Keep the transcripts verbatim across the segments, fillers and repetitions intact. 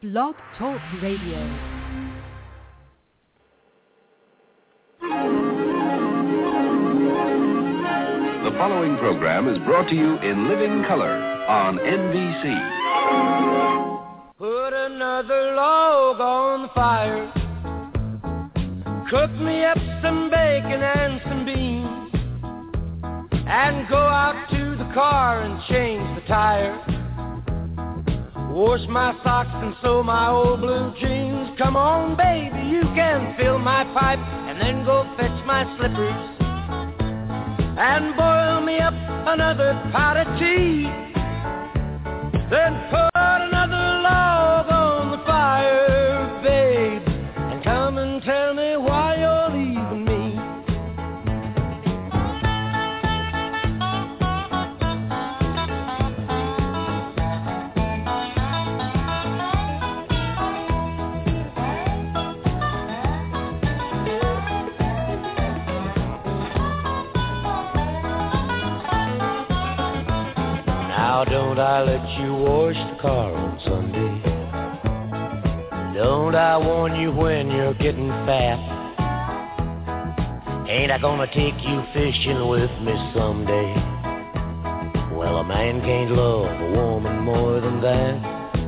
Blog Talk Radio. The following program is brought to you in living color on N B C. Put another log on the fire. Cook me up some bacon and some beans. And go out to the car and change the tire. Wash my socks and sew my old blue jeans. Come on, baby, you can fill my pipe. And then go fetch my slippers. And boil me up another pot of tea. Then put another log on the fire, babe. And come and tell me why you're leaving me. Now don't I let you wash the car on Sunday? Don't I warn you when you're getting fat? Ain't I gonna take you fishing with me someday? Well, a man can't love a woman more than that.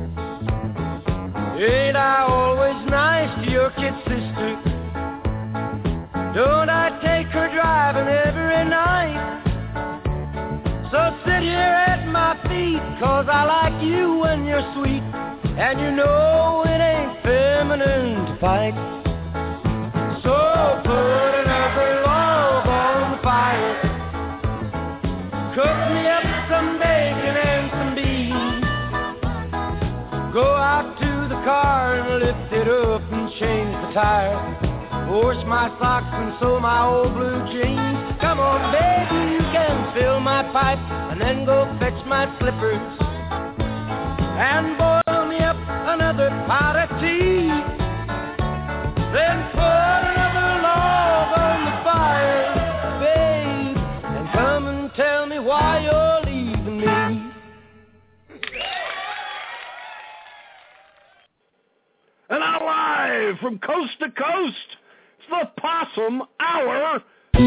Ain't I always nice to your kid sister? Don't I take her driving every night? So sit here at my feet, 'cause I like you when you're sweet. And you know it ain't feminine to fight. So put another log on the fire. Cook me up some bacon and some beans. Go out to the car and lift it up and change the tire. Wash my socks and sew my old blue jeans. Come on, baby, you can fill my pipe. And then go fetch my slippers. And boil me up another pot of tea. Then put another log on the fire, babe. And come and tell me why you're leaving me. And now live from coast to coast, it's the Possum Hour.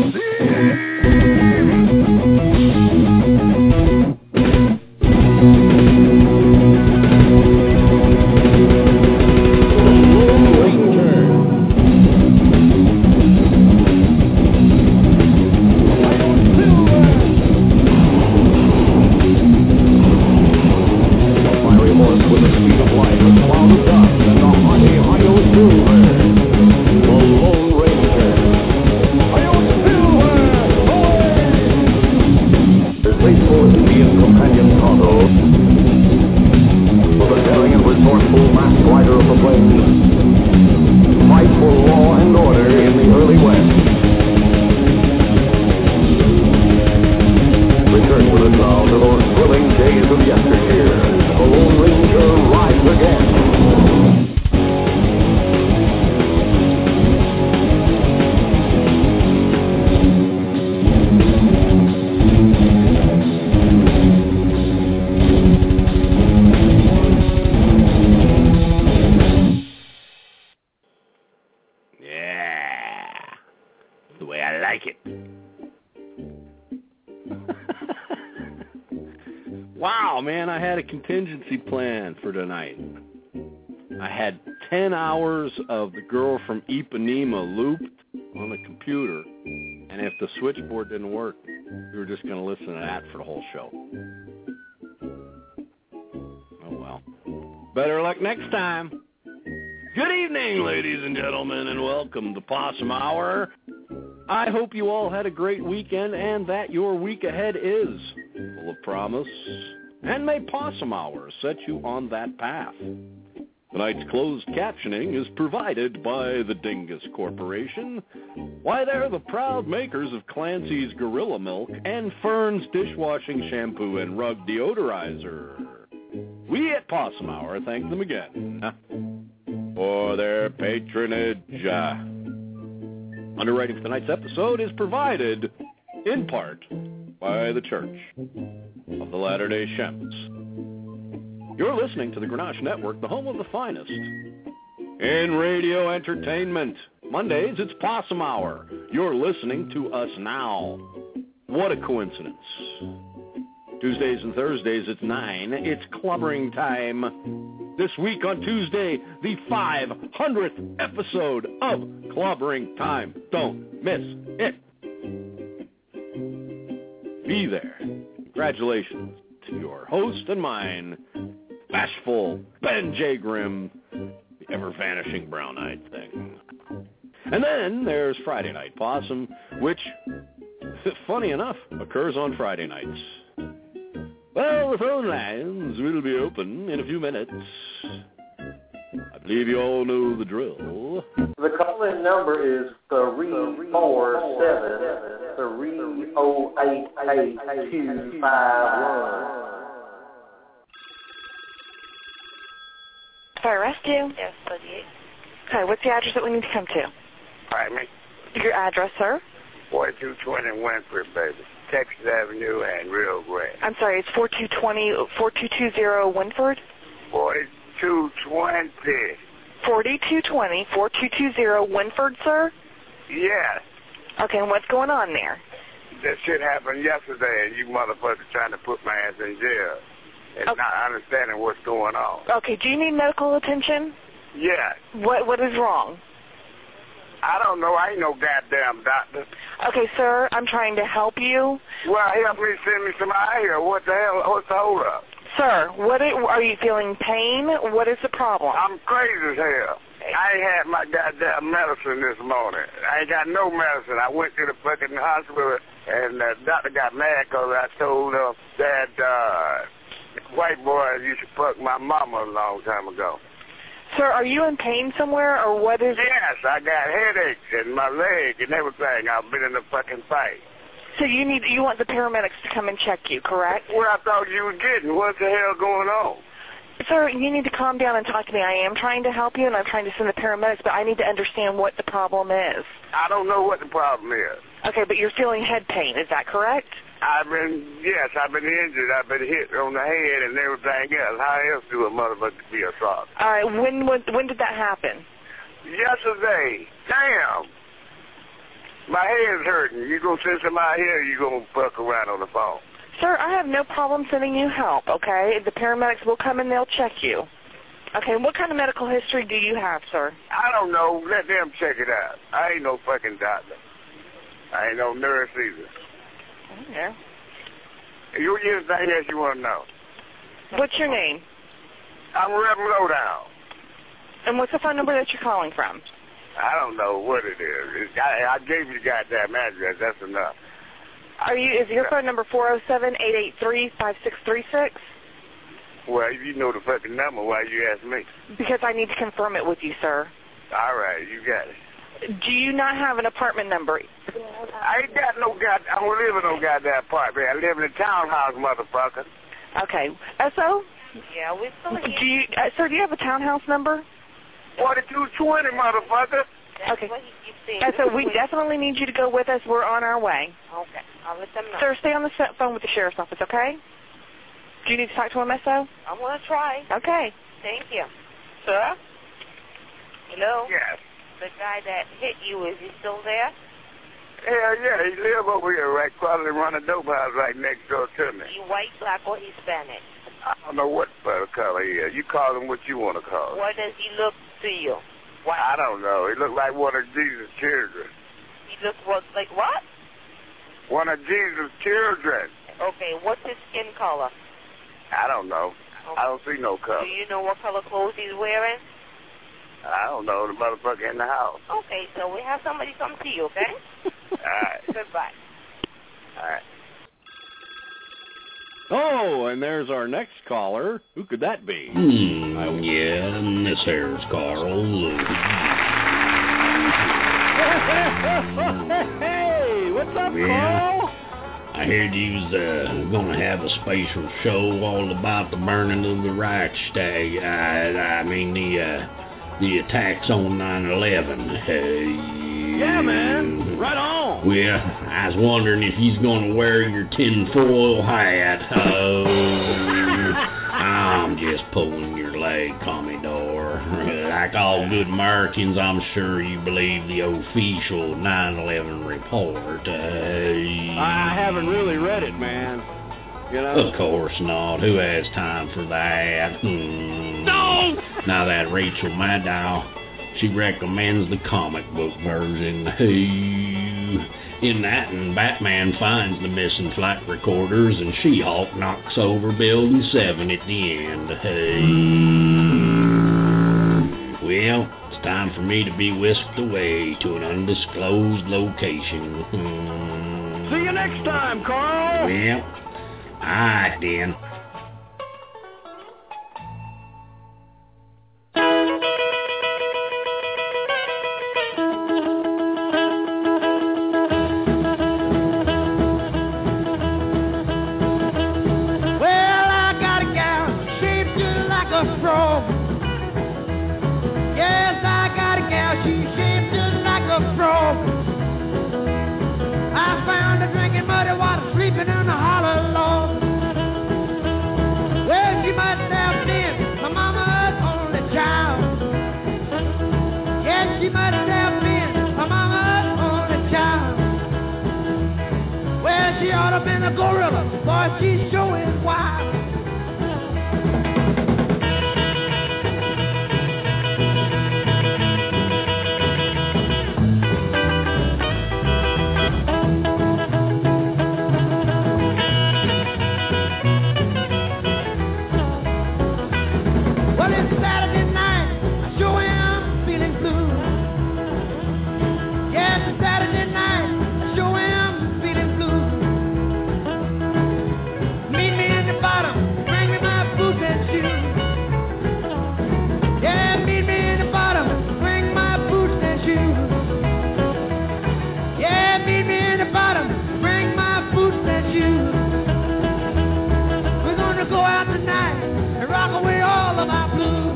Wow, man, I had a contingency plan for tonight. I had ten hours of The Girl from Ipanema looped on the computer, and if the switchboard didn't work, we were just going to listen to that for the whole show. Oh, well. Better luck next time. Good evening, ladies and gentlemen, and welcome to Possum Hour. I hope you all had a great weekend and that your week ahead is full of promise, and may Possum Hour set you on that path. Tonight's closed captioning is provided by the Dingus Corporation. Why, they're the proud makers of Clancy's Gorilla Milk and Fern's Dishwashing Shampoo and Rug Deodorizer. We at Possum Hour thank them again for their patronage. Underwriting for tonight's episode is provided, in part, by the Church of the Latter-day Shemps. You're listening to the Grenache Network, the home of the finest in radio entertainment. Mondays, it's Possum Hour. You're listening to us now. What a coincidence. Tuesdays and Thursdays, it's nine. It's clubbering time. This week on Tuesday, the five hundredth episode of Clubbering Time. Don't miss it. Be there. Congratulations to your host and mine, Bashful Ben J. Grimm, the ever-vanishing brown-eyed thing. And then there's Friday Night Possum, which, funny enough, occurs on Friday nights. Well, the phone lines will be open in a few minutes. I believe you all know the drill. The call-in number is three four seven, three oh eight, eight two five one. Can I arrest you? Yes, forty-eight. Okay, what's the address that we need to come to? Pardon me? Your address, sir? forty-two twenty Winford, baby. Texas Avenue and Rio Grande. I'm sorry, it's forty-two twenty, forty-two twenty Winford? forty-two twenty. forty-two twenty, forty-two twenty Winford, sir? Yes. Okay, and what's going on there? That shit happened yesterday, and you motherfuckers trying to put my ass in jail. And okay. Not understanding what's going on. Okay, do you need medical attention? Yes. What What is wrong? I don't know. I ain't no goddamn doctor. Okay, sir, I'm trying to help you. Well, help me send me some eye here. What the hell? What's the hold up? Sir, what are, are you feeling pain? What is the problem? I'm crazy as hell. I ain't had my goddamn medicine this morning. I ain't got no medicine. I went to the fucking hospital, and the doctor got mad because I told her that uh, white boys used to fuck my mama a long time ago. Sir, are you in pain somewhere, or what is it? Yes, I got headaches in my leg and everything. I've been in a fucking fight. So you need you want the paramedics to come and check you, correct? What I thought you were getting. What the hell going on? Sir, you need to calm down and talk to me. I am trying to help you, and I'm trying to send the paramedics, but I need to understand what the problem is. I don't know what the problem is. Okay, but you're feeling head pain. Is that correct? I've been, yes, I've been injured. I've been hit on the head and everything else. How else do a motherfucker be assaulted? All right, when, when, when did that happen? Yesterday. Damn. My head's hurting. You gonna send somebody here, or you gonna fuck around on the phone? Sir, I have no problem sending you help, okay? The paramedics will come and they'll check you. Okay, what kind of medical history do you have, sir? I don't know. Let them check it out. I ain't no fucking doctor. I ain't no nurse either. Yeah. You anything else you want to know? What's your name? I'm Reb Lowdown. And what's the phone number that you're calling from? I don't know what it is. It's, I, I gave you the goddamn address. That's enough. Are you? Is your phone number four oh seven, eight eight three, five six three six? Well, if you know the fucking number, why you ask me? Because I need to confirm it with you, sir. All right, you got it. Do you not have an apartment number? I ain't got no god. I don't live in no goddamn apartment. I live in a townhouse, motherfucker. Okay. S O? Yeah, we still here. Do you, uh, sir, do you have a townhouse number? forty-two twenty, motherfucker. Okay. Uh, so we definitely need you to go with us. We're on our way. Okay. I'll let them know. Sir, stay on the phone with the sheriff's office, okay? Do you need to talk to him, S O? I'm going to try. Okay. Thank you. Sir? Hello? Yes. The guy that hit you, is he still there? Hell yeah, he live over here, right, probably run a dope house right next door to me. He white, black, or Hispanic? I don't know what color he is. You call him what you want to call him. What does he look to you? White? I don't know. He looked like one of Jesus' children. He look what, like what? One of Jesus' children. Okay, what's his skin color? I don't know. Okay. I don't see no color. Do you know what color clothes he's wearing? I don't know. The motherfucker in the house. Okay, so we have somebody come see you, okay? All right. Goodbye. All right. Oh, and there's our next caller. Who could that be? Hmm, oh, yeah, and this here's Carl. Hey, what's up, yeah. Carl? I heard you was uh, going to have a special show all about the burning of the Reichstag. I, I mean, the uh, the attacks on nine eleven. Uh, yeah, man. Right on. Well, I was wondering if he's going to wear your tinfoil hat. Oh, I'm just pulling your leg, Commodore. Like all good Americans, I'm sure you believe the official nine eleven report. Uh, I haven't really read it, man. You know? Of course not. Who has time for that? Hmm. No! Now that Rachel Maddow, she recommends the comic book version. In that, and Batman finds the missing flight recorders, and She-Hulk knocks over Building seven at the end. Well, it's time for me to be whisked away to an undisclosed location. See you next time, Carl! Well, all right, then. Been a gorilla, boy, she sure is wild. Well, it's Saturday night, I sure am feeling blue. Yes, it's Saturday night, I sure am feeling blue. Bring me my boots and shoes. Yeah, meet me in the bottom. Bring my boots and shoes. Yeah, meet me in the bottom. Bring my boots and shoes. We're gonna go out tonight and rock away all of our blues.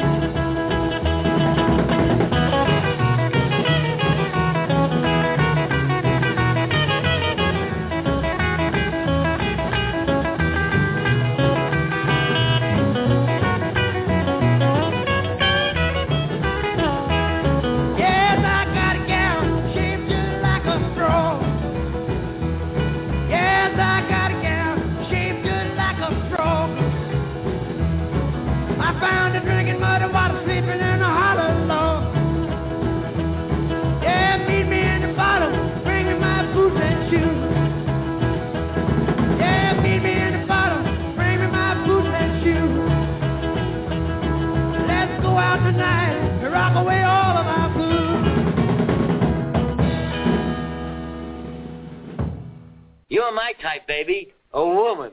You're my type, baby. A woman.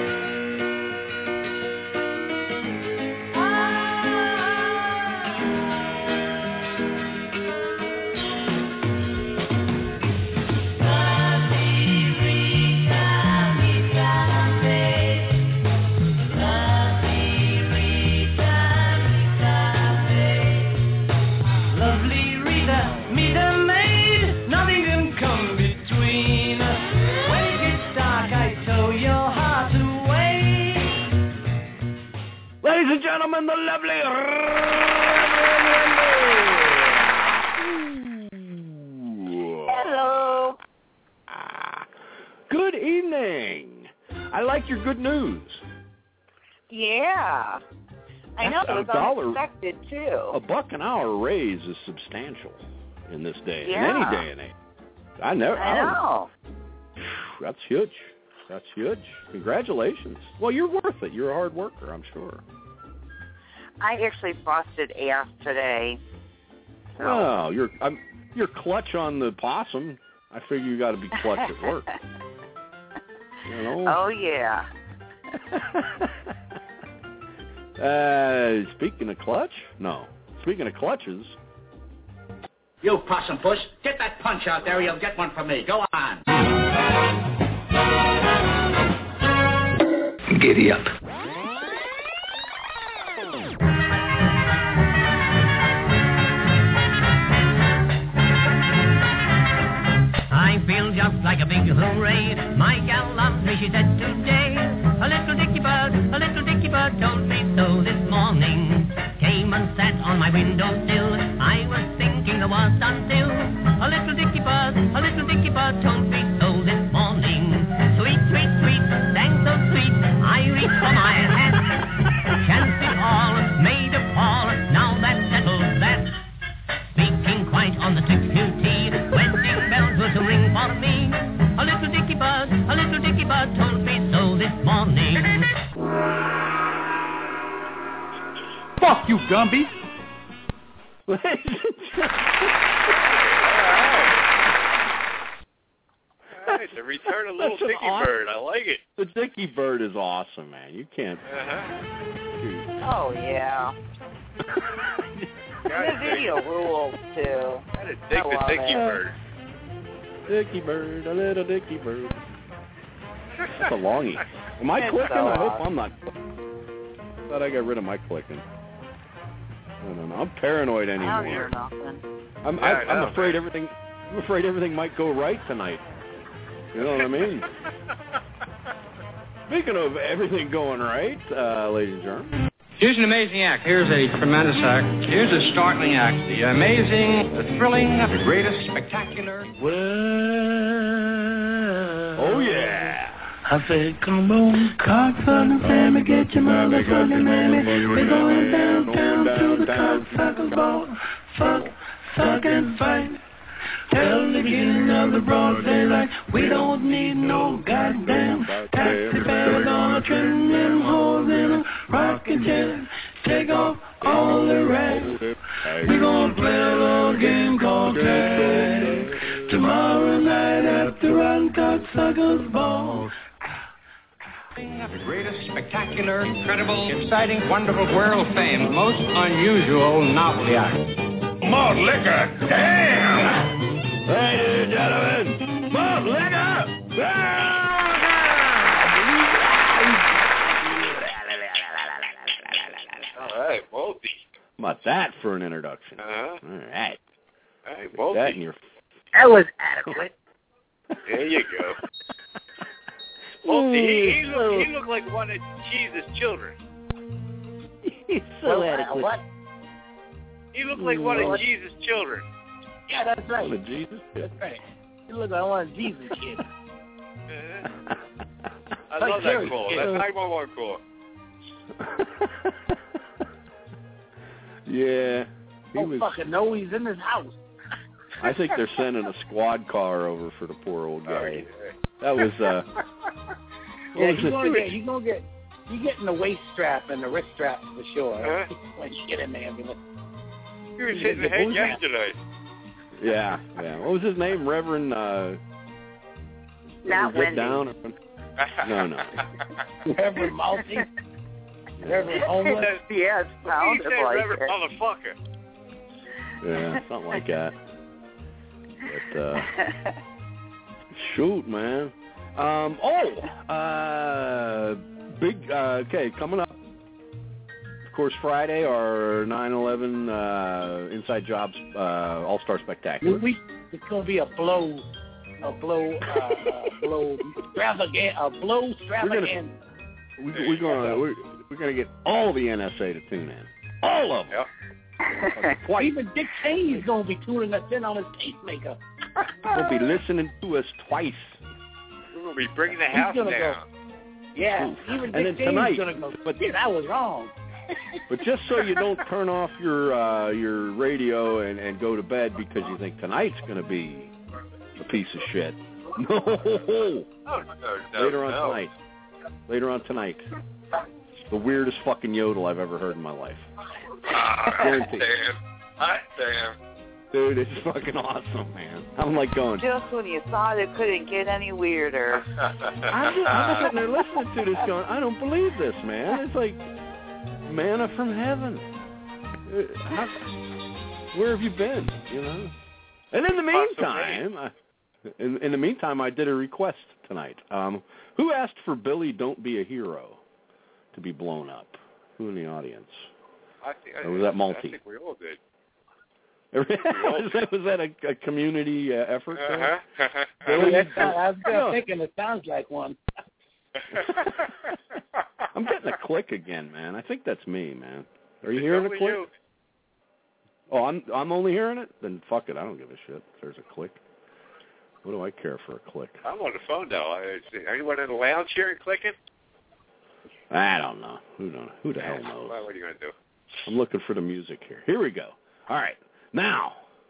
Ladies and gentlemen, the lovely Hello. Ah, good evening. I like your good news. Yeah. I know, That's it was a dollar, unexpected, too. A buck an hour raise is substantial in this day, Yeah. in any day and age. I never. I know. That's huge. That's huge. Congratulations. Well, you're worth it. You're a hard worker, I'm sure. I actually busted ass today. So. Well, you're I'm, you're clutch on the possum. I figure you got to be clutch at work. You know? Oh, yeah. uh, speaking of clutch? No. Speaking of clutches. You possum puss, get that punch out there or you'll get one from me. Go on. Giddy up. I feel just like a big hooray. My gal loves me, she said today. A little dicky bird, a little dicky bird told me so this morning. windowsill. I was thinking I was done still. A little dicky bird, a little dicky bird told me so this morning. Sweet, sweet, sweet, sang so sweet. I reached for my hat. Chanced it all, made a fall. Now that settles that. Speaking quite on the trick beauty, wedding bells were to ring for me. A little dicky bird, a little dicky bird told me so this morning. Fuck you, Gumby. All right, the return of Little That's an Dicky awesome- Bird. I like it. The Dicky Bird is awesome, man. You can't. Uh-huh. Oh, yeah. The video rules, too. Gotta dig I the love Dicky it. Bird. Dicky Bird, a little Dicky Bird. That's a longie. Am I It's clicking? so I hope awesome. I'm not. I thought I got rid of my clicking. I don't know. I'm paranoid I don't hear anymore. nothing. I'm, Yeah, I, I know, I'm afraid man. everything. I'm afraid everything might go right tonight. You know what I mean? Speaking of everything going right, uh, ladies and gentlemen. Here's an amazing act. Here's a tremendous act. Here's a startling act. The amazing, the thrilling, the greatest, spectacular. Oh, yeah. I said, come on, cocksucker family, get your motherfucking mammy. We're going downtown to the cocksucker ball. Fuck, suck, and fight. Till the beginning of the broad daylight. We don't need no goddamn taxi cab on a trim them holes in a rocking chair. Take off all the rest. We gonna play a little game called tag. Tomorrow night at the Rotten Cocksuckers Ball. The greatest, spectacular, incredible, exciting, wonderful, world famed, most unusual novelty act. Malt liquor, damn! Ladies and gentlemen, malt liquor! All right, Malty. How about that for an introduction? Uh-huh. All right. All right, Put Malty. that in your... That was adequate. There you go. Malty, he, he, looked, he looked like one of Jesus' children. He's so Well, uh, adequate. what? He looked like one of What? Jesus' children. Yeah, that's right. What a Jesus kid. That's right. You look like one of Jesus kids. Uh-huh. I Like love that Jerry. call. That's nine one one call. Yeah. He Oh, was, fucking no, he's in his house. I think they're sending a squad car over for the poor old Oh, guy. yeah. That was, uh... what Yeah, was he's it? gonna get, he's gonna get, he's getting the waist strap and the wrist strap for sure. Huh? When you get in the ambulance. You were hitting the head yesterday. Yeah, yeah. What was his name? Reverend, uh... Not Get Wendy. Down? Or... No, no. Reverend Malty. Reverend Homeless. Yes, He sounded said like Reverend it. motherfucker. Yeah, something like that. But, uh... shoot, man. Um, oh! Uh... Big, uh, okay, coming up. Of course, Friday, our nine eleven uh, Inside Jobs uh, All-Star Spectacular. We, it's gonna be a blow, a blow, uh, uh, blow, extravaganza, a blow extravaganza. We, we're gonna we're, we're gonna get all the N S A to tune in, all of them. Yep. Twice. Even Dick Cheney's gonna be tuning us in on his pacemaker. They'll be listening to us twice. We're going to be bringing the He's house gonna down. go. Yeah, Ooh. even And Dick then Cheney's tonight, gonna go. but- Shit, I was wrong. But just so you don't turn off your uh, your radio and, and go to bed because you think tonight's gonna be a piece of shit. No. Oh, no, no, Later on no. tonight. Later on tonight. The weirdest fucking yodel I've ever heard in my life. Ah, Guaranteed. damn. Hot damn. Dude, it's fucking awesome, man. I'm like going. Just when you thought it couldn't get any weirder. I'm, just, I'm sitting there listening to this going, I don't believe this, man. It's like manna from heaven. Uh, How, where have you been, you know? And in the meantime, I, in, in the meantime, I did a request tonight. Um, who asked for Billy Don't Be a Hero to be blown up? Who in the audience? I think, Or was that Malty? I think we all did. was that, was that a, a community uh, effort? there? Uh-huh. Billy, That's not, I was No. thinking it sounds like one. I'm getting a click again, man. I think that's me, man. Are you hearing a Only click? you. Oh, I'm I'm only hearing it? Then fuck it. I don't give a shit if there's a click. What do I care for a click? I'm on the phone, though. Is anyone in the lounge here and clicking? I don't know. Who knows? Who the hell knows? Well, what are you going to do? I'm looking for the music here. Here we go. All right. Now.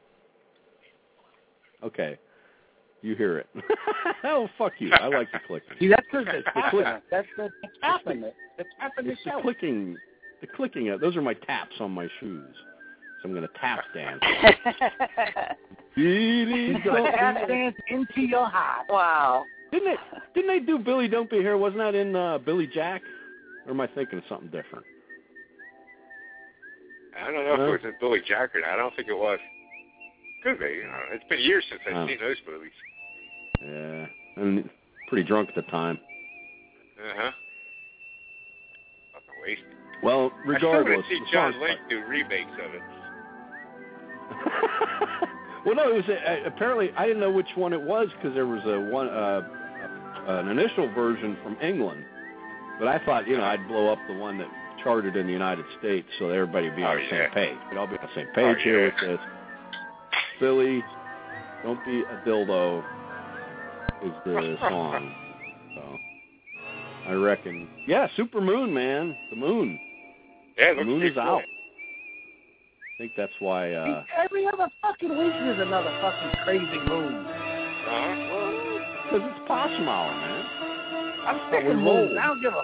Okay. You hear it. Oh, fuck you. I like the clicking. See, that's because it's happening. That's the it's happening. It's happening. It's the clicking. The clicking. Those are my taps on my shoes. So I'm going to tap dance. He's going to tap dance into your heart. Wow. Didn't they, didn't they do Billy Don't Be Here? Wasn't that in uh, Billy Jack? Or am I thinking of something different? I don't know no? if it was in Billy Jack or not. I don't think it was. Could be. You know, it's been years since I've oh. seen those movies. Yeah. And pretty drunk at the time. Uh-huh. Fucking wasted. Well, regardless. I still want to see John Lake do remakes of it. Well, no, it was a, a, apparently I didn't know which one it was because there was a one uh, a, an initial version from England, but I thought you know I'd blow up the one that charted in the United States so that everybody would be on oh, the yeah. same page. We'd all be on the same page oh, here yeah. with this. Billy, Don't Be a Dildo is the song. So I reckon, yeah, Super Moon, man, the moon. Yeah, it the looks moon is cool. out. I think that's why. Uh, Every other fucking week there's another fucking crazy moon. Uh-huh. Because it's Possum Hour, man. I'm sick of moons. I don't give a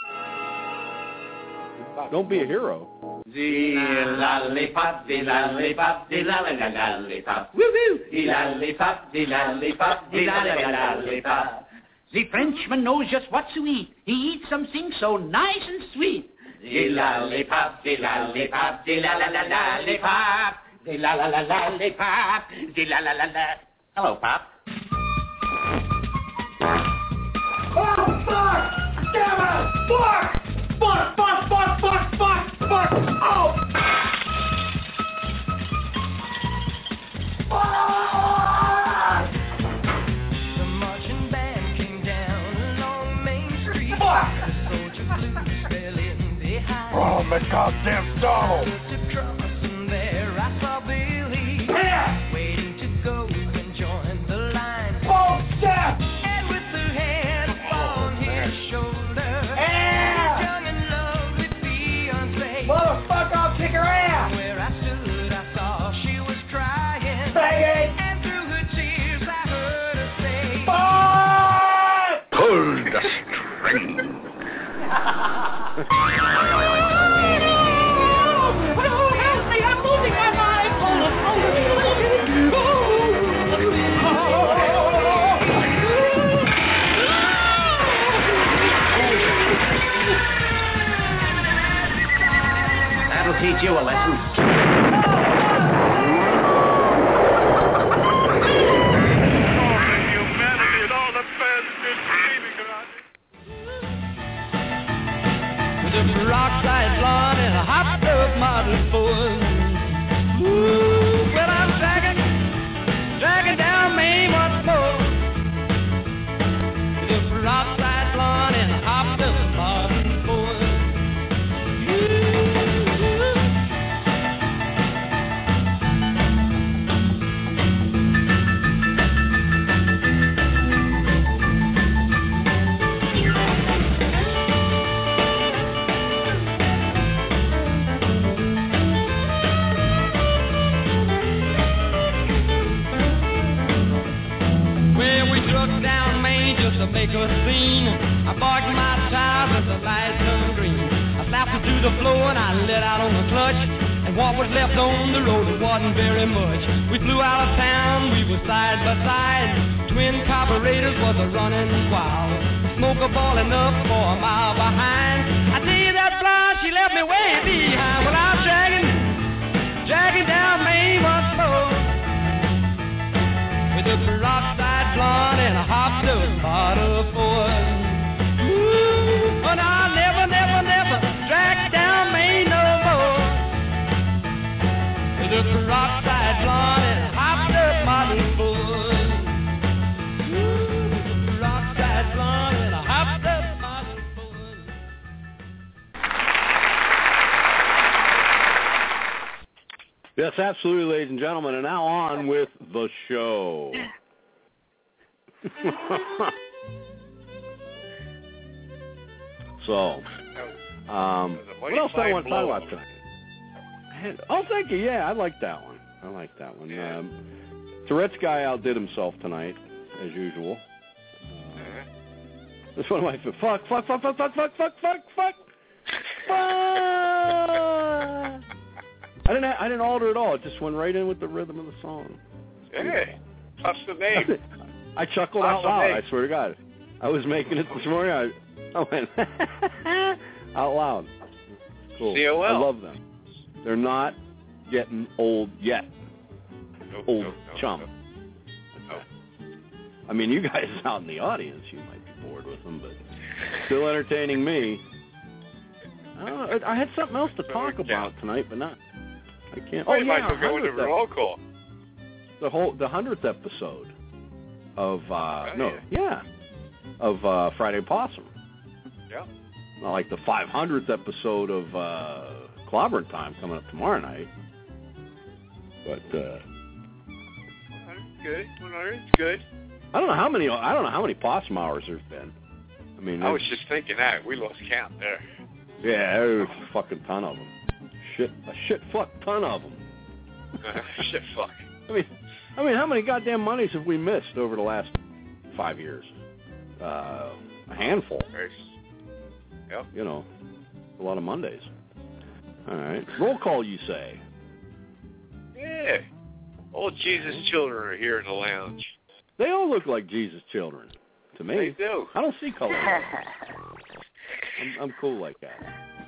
fuck. Don't be a hero. The lollipop, the lollipop, the lollipop, woo woo. The lollipop, the lollipop, the lollipop. The Frenchman knows just what to eat. He eats something so nice and sweet. The lollipop, the lollipop, the la la la lollipop, the la la la lollipop, the la la la la. Hello, Pop. Oh, fuck! Damn it! Fuck! Fuck, fuck, fuck, fuck, fuck, fuck! Oh! Fuck! The marching band came down along Main Street. Fuck! The soldier blues fell in behind. Oh, my goddamn Donald! And there I saw Billy. Yeah! Waiting to go and join the line. Oh, step! And with her hand upon oh, his shoulder. Yeah! Young in love with Beyonce. Motherfucker, I'll kick her ass! Where I stood, I saw she was crying. Bang it! And through her tears, I heard her say, Fuck! Pull the string. That'll teach you a lesson. the rockside blonde and a hopped up model Ford. Ooh, well I'm dragging, dragging down Maine once more. The rockside blonde and a hopped up model Ford. To make a scene, I parked my tires as the lights turned green. I slapped it to the floor and I let out on the clutch. And what was left on the road, it wasn't very much. We flew out of town, we were side by side. Twin carburetors was a running wild. Smoke a balling up for a mile behind. I tell you that blonde, she left me way behind. Well, I'm dragging, dragging down Maine once more. With a peroxide blonde and a hopped up bottle of Ford. Ooh, but I'll never, never, never drag down Maine no more. With a peroxide blonde and a hopped up bottle of Ford. Ooh, peroxide blonde and a hopped up bottle of Ford. Yes, absolutely, ladies and gentlemen. And now on with the show. So, um, what else do I want to talk about tonight? Had, oh, thank you. Yeah, I like that one. I like that one. Yeah. Um, Tourette's guy outdid himself tonight, as usual. Uh, That's one of my fuck, fuck, fuck, fuck, fuck, fuck, fuck, fuck, fuck, fuck. I didn't. I didn't alter it all. It just went right in with the rhythm of the song. Hey, that's the name. I chuckled That's out loud. the name. I swear to God. I was making it this morning. I, I went out loud. Cool. C O L. I love them. They're not getting old yet. Nope, old nope, nope, chum. Nope. Nope. I mean, you guys out in the audience, you might be bored with them, but still entertaining me. I, don't know, I had something else to talk about tonight, but not. I can't. Oh, Oh you yeah, might as well go into the roll call. The whole the hundredth episode of uh, Oh, no, yeah, of uh, Friday Possum. Yeah. Not like the five hundredth episode of uh, Clobbering Time coming up tomorrow night. But uh, Good. one hundred, good. I don't know how many. I don't know how many Possum hours there's been. I mean, I was there's- just thinking that. We lost count there. yeah, there's a fucking ton of them. Shit, a shit fuck ton of them. Shit, fuck. I mean, I mean, how many goddamn Mondays have we missed over the last five years? Uh, a handful. Yep. You know, a lot of Mondays. All right. Roll call, you say? Yeah. All Jesus children are here in the lounge. They all look like Jesus children to me. They do. I don't see color. I'm, I'm cool like that.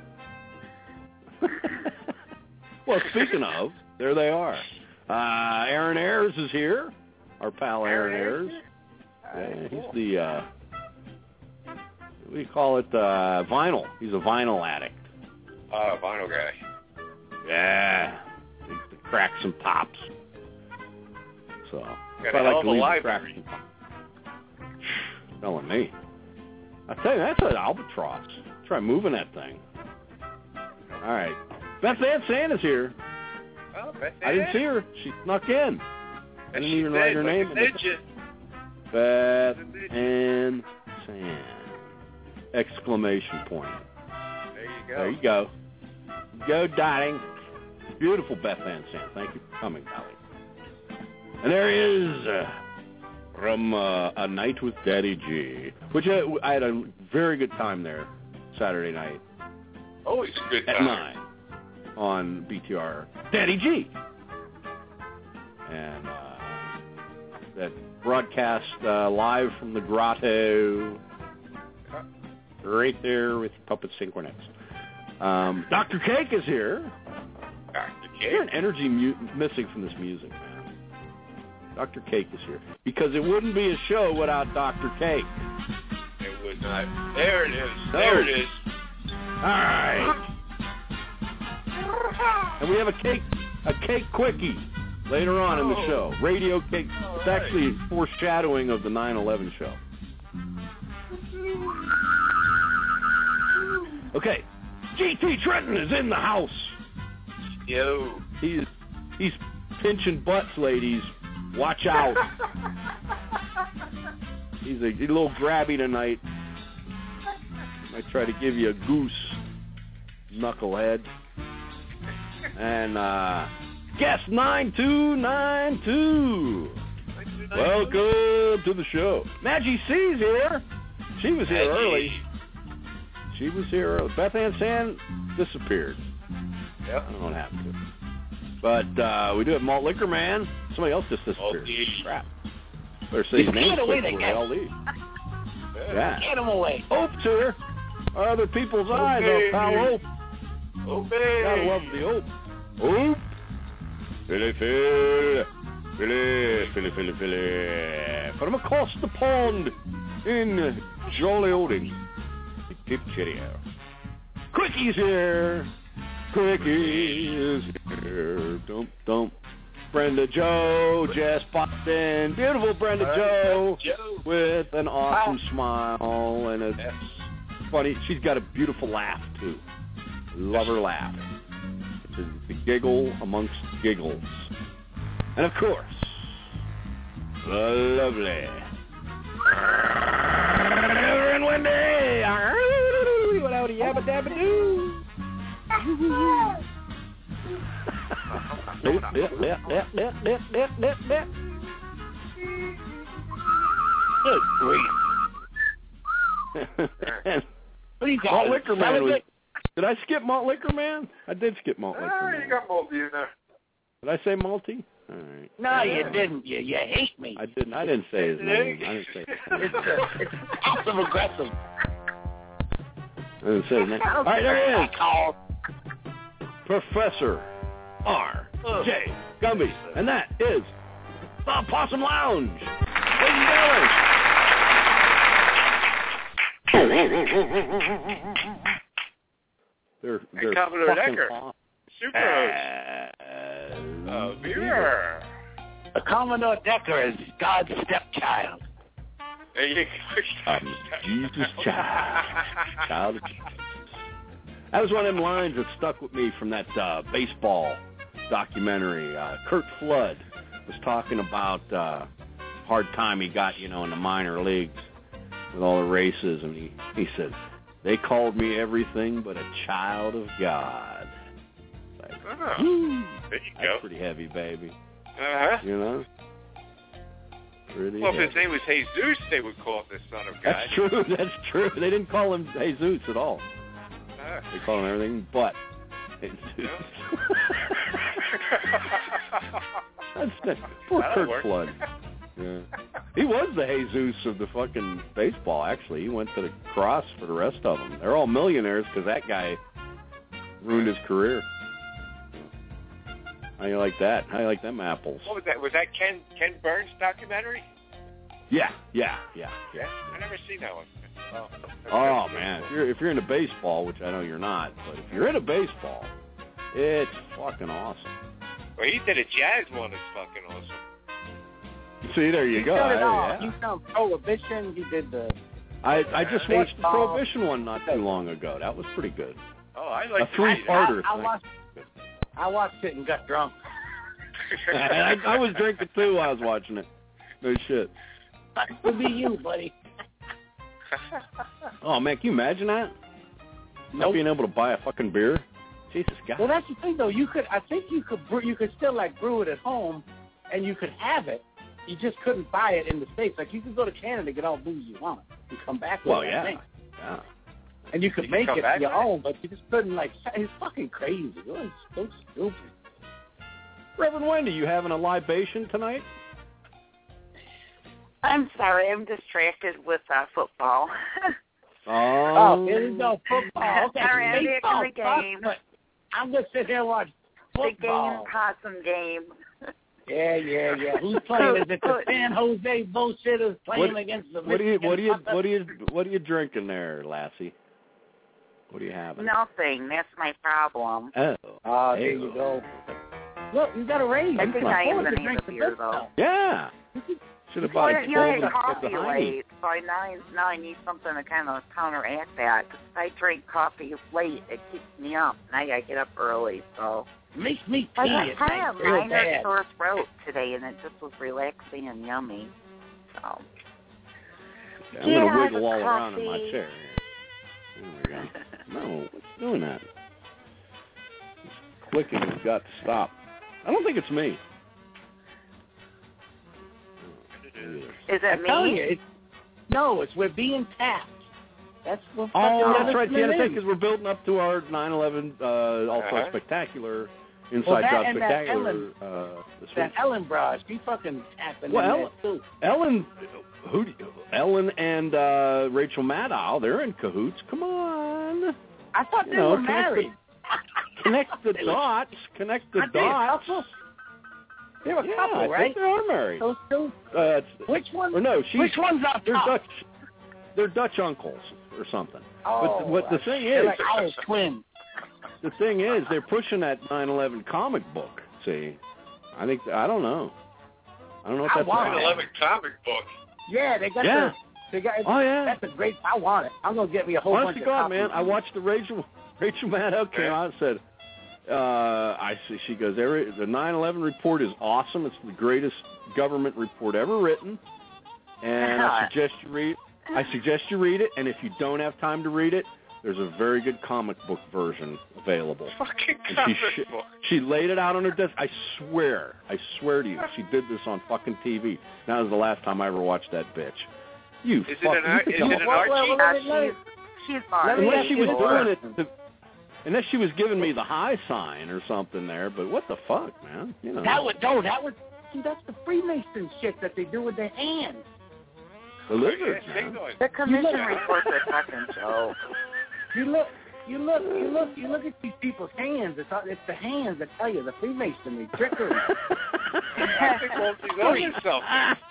Well, speaking of, there they are. Uh, Aaron Ayers is here. Our pal Aaron Ayers. Yeah, he's the, uh, what do you call it, uh, vinyl. He's a vinyl addict. Uh, vinyl guy. Yeah. He used to crack some pops. So, Got I a like hell of to a leave the library. crack some pops. Telling me. I tell you, that's an albatross. Try moving that thing. All right. Beth Ann Santa's here. Oh, Beth I didn't Ann. see her. She snuck in. I didn't even She write did, her like name. a in the- ninja. Beth Ann San. Exclamation point. There you go. There you go. Go, darling. Beautiful Beth Ann San. Thank you for coming, Dolly. And there he is uh, from uh, A Night with Daddy G, which I, I had a very good time there Saturday night Always a good at time. nine on B T R Daddy G. And uh, that broadcast uh, live from the grotto right there with Puppet Synchronex. Um, Doctor Cake is here. Doctor Is there an Cake. energy mu- missing from this music, man? Doctor Cake is here. Because it wouldn't be a show without Doctor Cake. It would not. There it is. No. There it is. All right. And we have a cake, a cake quickie later on in the Oh. show. Radio cake. All It's right. actually foreshadowing of the nine eleven show. Okay. G T Trenton is in the house. Yo. He's he's pinching butts, ladies. Watch out. He's a, he's a little grabby tonight. Might try to give you a goose, knucklehead. And uh, guest nine two nine two. Welcome to the show. Maggie C's here. She was here Maggie. early. She was here early. Beth Ann San disappeared. Yep. I don't know what happened to her. But uh, we do have Malt Liquor Man. Somebody else just disappeared. Malty. Crap. Better say his name Get away, quick that before they guy. all leave. Yeah. Get him away. Ope's here. Our other people's eyes, our pal Ope. Oh, Gotta love the Ope. Ope. Philly, Philly. Philly, Philly, Philly, Philly. From across the pond in Jolly Olding. Tip cheerio. Quickie's here. Quickie is here. Dump, dump. Brenda Joe just popped in. Beautiful Brenda Joe Joe. with an awesome smile and a Yes. funny. She's got a beautiful laugh too. Love her laugh. to, to giggle amongst giggles. And of course, the lovely Reverend Wendy. Without a yabba dabba doo. Yep, yep, yep, yep, yep, yep, yep, yep, yep. Good grief. What do you got? Malt Liquor Man was, did I skip Malt Liquor Man? I did skip Malt Liquor Ah, Man. you got multi in there. Did I say Malty? All right. No, you didn't. You you hate me. I didn't. I didn't say his name. I didn't say his name. It's, uh, it's passive aggressive. I didn't say his name. All right, there he is. Professor R J Gumby, and that is the Possum Lounge. Ladies and gentlemen. They're, they're Commodore fucking Decker. awesome. Super host. Uh, Beaver. The Commodore Decker is God's stepchild. There you go. Um, Jesus child. Child of Jesus. That was one of them lines that stuck with me from that uh, baseball documentary. Uh, Curt Flood was talking about uh, hard time he got, you know, in the minor leagues with all the races, and he, he said, they called me everything but a child of God. Like, oh, there you that's go. pretty heavy, baby. Uh-huh. You know? Pretty Well, heavy. if his name was Jesus, they would call him the Son of God. That's true, that's true. They didn't call him Jesus at all. Uh, They call him everything but Jesus. That's the, poor That'll Curt work. Flood. Yeah. He was the Jesus of the fucking baseball, actually. He went to the cross for the rest of them. They're all millionaires because that guy ruined his career. How you like that? How you like them apples? What was that? Was that Ken Ken Burns documentary? Yeah, yeah, yeah, yeah. Yeah, I never seen that one. Oh, Oh man, if you're if you're into baseball, which I know you're not, but if you're into baseball, it's fucking awesome. Well, he did a jazz one that's fucking awesome. See, there you He go. done it Hey, all. yeah. He's done Prohibition. He did the. I I just watched the Baseball. Prohibition one not too long ago. That was pretty good. Oh, I A like three-parter. I, I watched. I watched it and got drunk. I, I was drinking too while I was watching it. No shit. Could be you, buddy. Oh man, can you imagine that? Not Nope. being able to buy a fucking beer. Jesus God. Well, that's the thing, though. You could, I think, you could, brew, you could still like brew it at home, and you could have it. You just couldn't buy it in the States. Like you could go to Canada and get all booze you want and come back with Well, it. I yeah. think. Yeah. And you could You can make come it back your with it? own, but you just couldn't. Like, it's fucking crazy. It was so stupid. Reverend Wendy, you having a libation tonight? I'm sorry, I'm distracted with uh, football. Oh, Oh, there you go, football. Okay, Sorry, I'm back baseball. in the game. Fuck, I'm gonna sit here and watch The game, football. possum game. Yeah, yeah, yeah. Who's playing? Is it the San Jose bullshitters playing What- against the What do you Michigan what do you Buckeyes? what do you what are you drinking there, Lassie? What are you having? Nothing. That's my problem. Oh, Ah, hey. there you go. Look, you got a raise. I think Look I am forward going to to need drink a the beer, good though. stuff. Yeah. Should have Well, bought you know, I twelve had at the coffee Heine. late, so I now, now I need something to kind of counteract that. 'Cause if I drink coffee late, it keeps me up, and I got to get up early, so. Makes me I tea got at kind night of real minor bad. sore throat today, and it just was relaxing and yummy. So. I'm Yeah, going to wiggle the all around in my coffee. chair. There we go. No, what's doing that? This clicking has got to stop. I don't think it's me. Is I it tell me? you, it's, no, it's we're being tapped. That's what. Oh, fucking that's right, listening T N S A, is. because we're building up to our nine eleven uh, also Uh-huh. spectacular, Inside Well, that Job and that Spectacular Ellen- uh, this That week. Ellen Brosh, she fucking tapping Well, in Ellen- there too. Ellen, who? do you- Ellen and uh, Rachel Maddow, they're in cahoots. Come on. I thought You they know, were connect the- married. Connect the They were- dots. Connect the Aren't they a dots. couple? They're a Yeah, couple, I right? think they are married. Those two. Uh, it's- Which one? or no, she's, Which one's up they're top? Dutch. They're Dutch uncles or something. Oh, but what the thing they're is, like our twins. the thing is, they're pushing that nine eleven comic book. See, I think I don't know. I don't know if I that's want right. it. eleven comic book. Yeah, they got Yeah. the. They got. Oh yeah. That's a great. I want it. I'm gonna get me a whole Honest bunch to of God, copies. man, I watched the Rachel Rachel Maddow came Yeah. out and said, Uh, I see. She goes, every, the nine eleven report is awesome. It's the greatest government report ever written. And I suggest you read I suggest you read it, and if you don't have time to read it, there's a very good comic book version available. Fucking And comic she, book. She laid it out on her desk. I swear, I swear to you, she did this on fucking T V. That was the last time I ever watched that bitch. You Is it fucking... an, you is think it I'm- an Archie? Uh, she's, she's fine. Unless she was doing it... To, unless she was giving me the high sign or something there, but what the fuck, man? You know. That would, no, that would, see, that's the Freemason shit that they do with their hands. The lizards, man. The commission reports are fucking joke. You look, you look, you look, you look at these people's hands. It's, it's the hands that tell you the Freemasonry trickery. I think all these other stuff.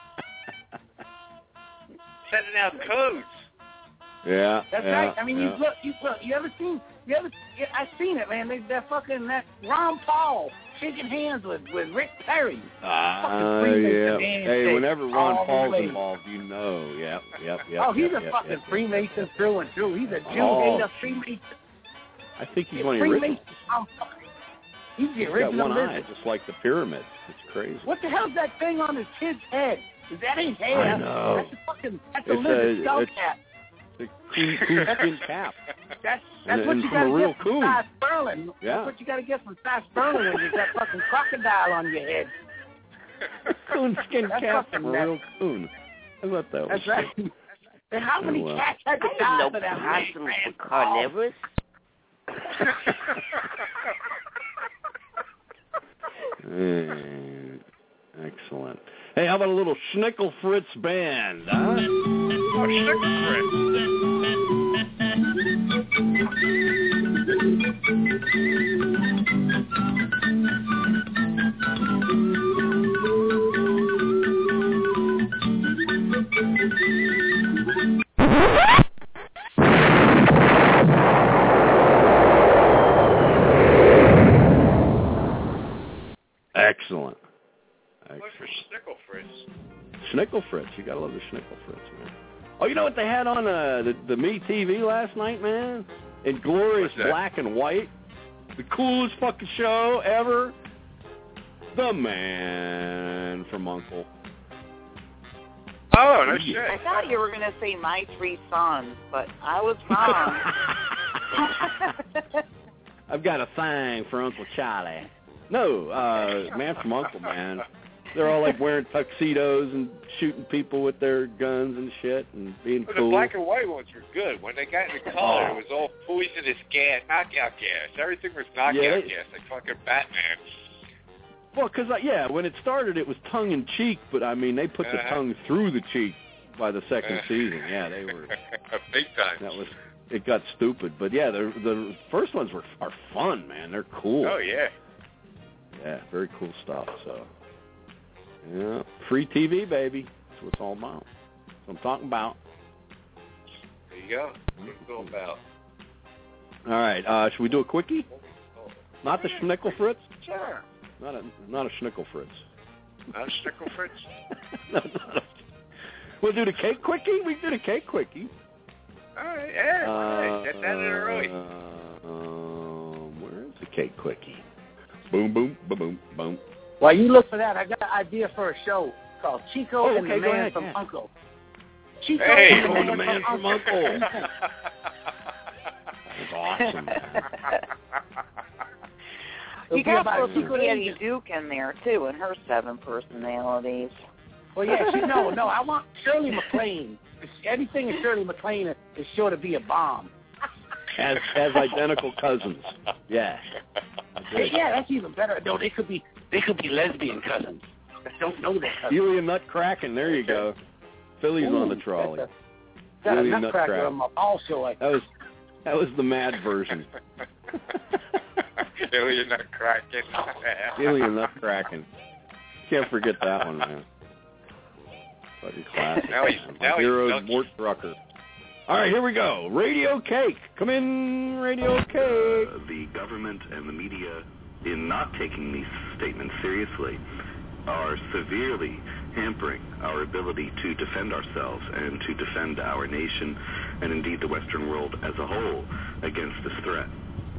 Sending out codes. Yeah, That's yeah, right. I mean, yeah. you look, you look, you ever seen, you ever, yeah, I've seen it, man. They, they're fucking that Ron Paul shaking hands with with Rick Perry. Ah, Fucking Freemason yeah. handshake Hey, whenever Ron all the Paul's way. involved, you know. Yep, yep, yep. Oh, he's yep, a yep, fucking yep, Freemason yep. through and through. He's a Jew Oh, hater Freemason. I think he's one of the originals. Freemason. Oh, he's the He's got original one eye, lizard. just like the pyramid. It's crazy. What the hell's that thing on his kid's head? Is that his hair? I know. That's a fucking, that's a It's lizard a- skull it's- cap. The coon, coonskin cap. That's And- that's what and you from got a to real get from coon. Cy Sperling. Yeah. That's what you got to get from Cy Sperling when you got fucking crocodile on your head. Coonskin That's cap fucking from a real coon. I thought that was. That's right. And how many Oh, wow. cats had to I die didn't for know that possums Ray were Crawl? carnivorous. Mm, excellent. Hey, how about a little Schnickel Fritz band, huh? Oh, Schnickel Fritz. Excellent. What's for Schnickel Fritz? Schnickel Fritz. You gotta love the Schnickel Fritz, man. Oh, you know what they had on uh, the, the Me T V last night, man? In glorious What's that? black and white. The coolest fucking show ever. The Man from Uncle. Oh, no shit. I thought you were going to say My Three Sons, but I was wrong. I've got a thing for Uncle Charlie. No, uh, Man from Uncle, man. They're all like wearing tuxedos and shooting people with their guns and shit and being But cool. the black and white ones were good. When they got into color, Oh. it was all poisonous gas, knockout gas. Everything was knockout Yeah, they- gas, like fucking Batman. Well, because, uh, yeah, when it started, it was tongue-in-cheek, but, I mean, they put the Uh-huh. tongue through the cheek by the second Uh. season. Yeah, they were, Big time. that was, it got stupid. But, yeah, the the first ones were are fun, man. They're cool. Oh, yeah. Yeah, very cool stuff, so. Yeah, free T V, baby. That's what it's all about. That's what I'm talking about. There you go. What it's all about. All right, uh, should we do a quickie? Not the Schnickel Fritz? Sure. Not a, not a Schnickel Fritz. Not a Schnickel Fritz? No, not a- We'll do the cake quickie? We can do the cake quickie. All right, yeah. all right. Get that in early. Uh, um, where is the cake quickie? Boom, boom, boom, boom, boom. While you look for that, I got an idea for a show called Chico Oh, and the okay, go Man ahead, from yeah. Uncle. Chico Hey, and oh, the Man, from, Uncle. That's awesome. You It'll be got about to two put Patty pages. Duke in there, too, and her seven personalities. Well, yeah, she, no, no, I want Shirley MacLaine. Anything in Shirley MacLaine is, is sure to be a bomb. As as identical cousins. Yeah. Hey, yeah, that's even better. No, they could be they could be lesbian cousins. I don't know that. Celia Nutcracken, there you go. Philly's on the trolley. Got a, got a Celia nutcracker Nutcracker. on my ball show. Like, That was that was the mad version. Celia Nutcracken. Celia Nutcracken. Can't forget that one, man. Fucking classic. Now he's- My now he's hero, lucky. Mort Drucker. All right, here we go. Radio Cake. Come in, Radio Cake. Uh, the government and the media, in not taking these statements seriously, are severely hampering our ability to defend ourselves and to defend our nation and indeed the Western world as a whole against this threat.